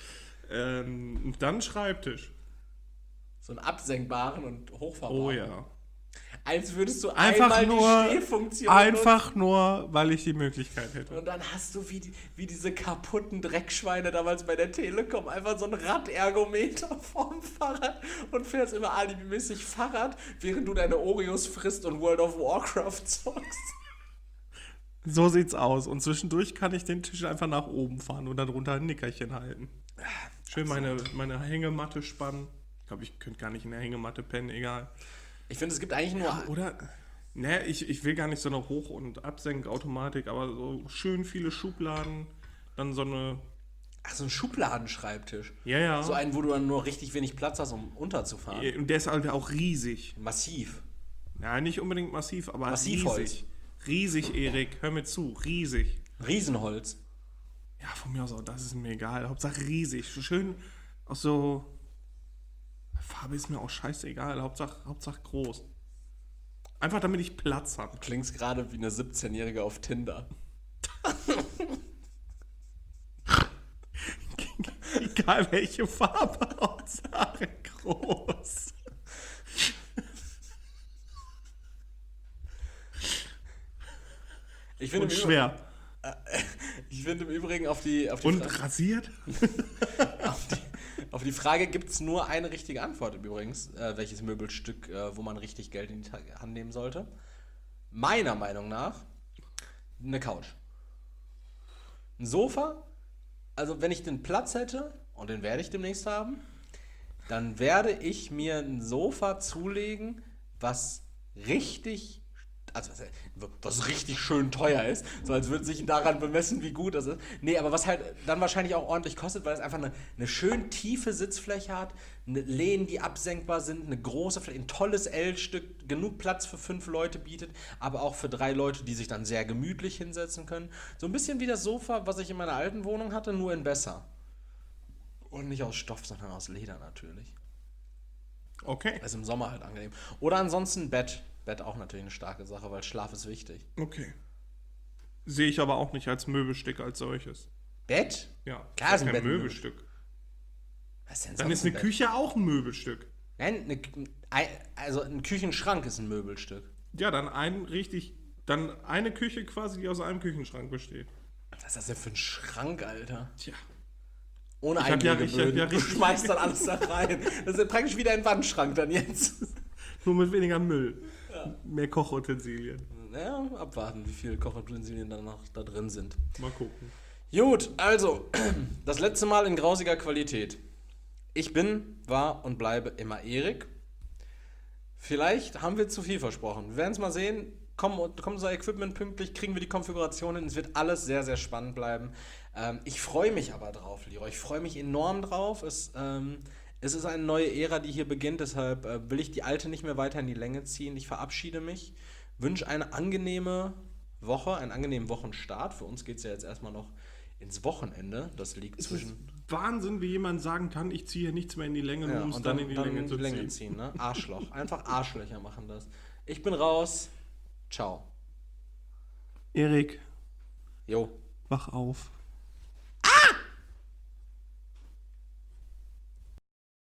Dann Schreibtisch. So einen absenkbaren und hochfahrbaren. Oh ja. Als würdest du Einfach einmal nur, die Stehfunktion einfach nur, weil ich die Möglichkeit hätte. und dann hast du wie diese kaputten Dreckschweine damals bei der Telekom einfach so ein Radergometer vorm Fahrrad und fährst immer alibimäßig Fahrrad, während du deine Oreos frisst und World of Warcraft zockst. So sieht's aus. Und zwischendurch kann ich den Tisch einfach nach oben fahren und darunter ein Nickerchen halten. Schön meine Hängematte spannen. glaube, ich könnte gar nicht in der Hängematte pennen, egal. Ich finde, es gibt eigentlich nur... Oder, ne, ich will gar nicht so eine Hoch- und Absenkautomatik, aber so schön viele Schubladen, dann so eine... Ach, so ein Schubladenschreibtisch. Ja, ja. So einen, wo du dann nur richtig wenig Platz hast, um unterzufahren. Und der ist halt auch riesig. Massiv. Ja, nicht unbedingt massiv, aber Massivholz. riesig. Riesig, Erik, hör mir zu, riesig. Riesenholz. Ja, von mir aus auch, das ist mir egal. Hauptsache riesig. Schön auch so... Farbe ist mir auch scheißegal. Hauptsache groß. Einfach damit ich Platz habe. Klingst gerade wie eine 17-Jährige auf Tinder. Egal welche Farbe, Hauptsache groß. Ich finde Und schwer. Ich finde im Übrigen auf die Und rasiert? auf die Frage gibt es nur eine richtige Antwort übrigens, welches Möbelstück, wo man richtig Geld in die Hand nehmen sollte. Meiner Meinung nach eine Couch. Ein Sofa, also wenn ich den Platz hätte, und den werde ich demnächst haben, dann werde ich mir ein Sofa zulegen, was richtig... Also was richtig schön teuer ist, so als würde sich daran bemessen, wie gut das ist. Nee, aber was halt dann wahrscheinlich auch ordentlich kostet, weil es einfach eine schön tiefe Sitzfläche hat, Lehnen, die absenkbar sind, eine große Fläche, ein tolles L-Stück, genug Platz für 5 Leute bietet, aber auch für 3 Leute, die sich dann sehr gemütlich hinsetzen können. So ein bisschen wie das Sofa, was ich in meiner alten Wohnung hatte, nur in besser. Und nicht aus Stoff, sondern aus Leder natürlich. Okay. Also im Sommer halt angenehm. Oder ansonsten Bett. Bett auch natürlich eine starke Sache, weil Schlaf ist wichtig. Okay. Sehe ich aber auch nicht als Möbelstück als solches. Bett? Ja, Klar ist ein kein Bett ein Möbelstück. Was ist denn Dann sonst ist eine ein Bett? Küche auch ein Möbelstück. Nein, also ein Küchenschrank ist ein Möbelstück. Ja, dann eine Küche quasi, die aus einem Küchenschrank besteht. Was ist das denn für ein Schrank, Alter? Tja. Ohne Ich hab ja Einlegeböden. Du richtig- schmeißt dann alles da rein. Das ist praktisch wieder ein Wandschrank dann jetzt. Nur mit weniger Müll. Ja. Mehr Kochutensilien. Naja, abwarten, wie viele Kochutensilien dann noch da drin sind. Mal gucken. Gut, also, das letzte Mal in grausiger Qualität. Ich war und bleibe immer Erik. Vielleicht haben wir zu viel versprochen. Wir werden es mal sehen. Kommt unser Equipment pünktlich, kriegen wir die Konfiguration hin. Es wird alles sehr, sehr spannend bleiben. Ich freue mich aber drauf, Leroy. Ich freue mich enorm drauf. Es ist eine neue Ära, die hier beginnt. Deshalb will ich die alte nicht mehr weiter in die Länge ziehen. Ich verabschiede mich. Wünsche eine angenehme Woche, einen angenehmen Wochenstart. Für uns geht es ja jetzt erstmal noch ins Wochenende. Das liegt Es ist zwischen... Wahnsinn, wie jemand sagen kann, ich ziehe hier nichts mehr in die Länge, nur Ja, um es und dann in die Länge zu ziehen. ziehen, ne? Arschloch. Einfach Arschlöcher machen das. Ich bin raus. Ciao. Erik, Jo. wach auf.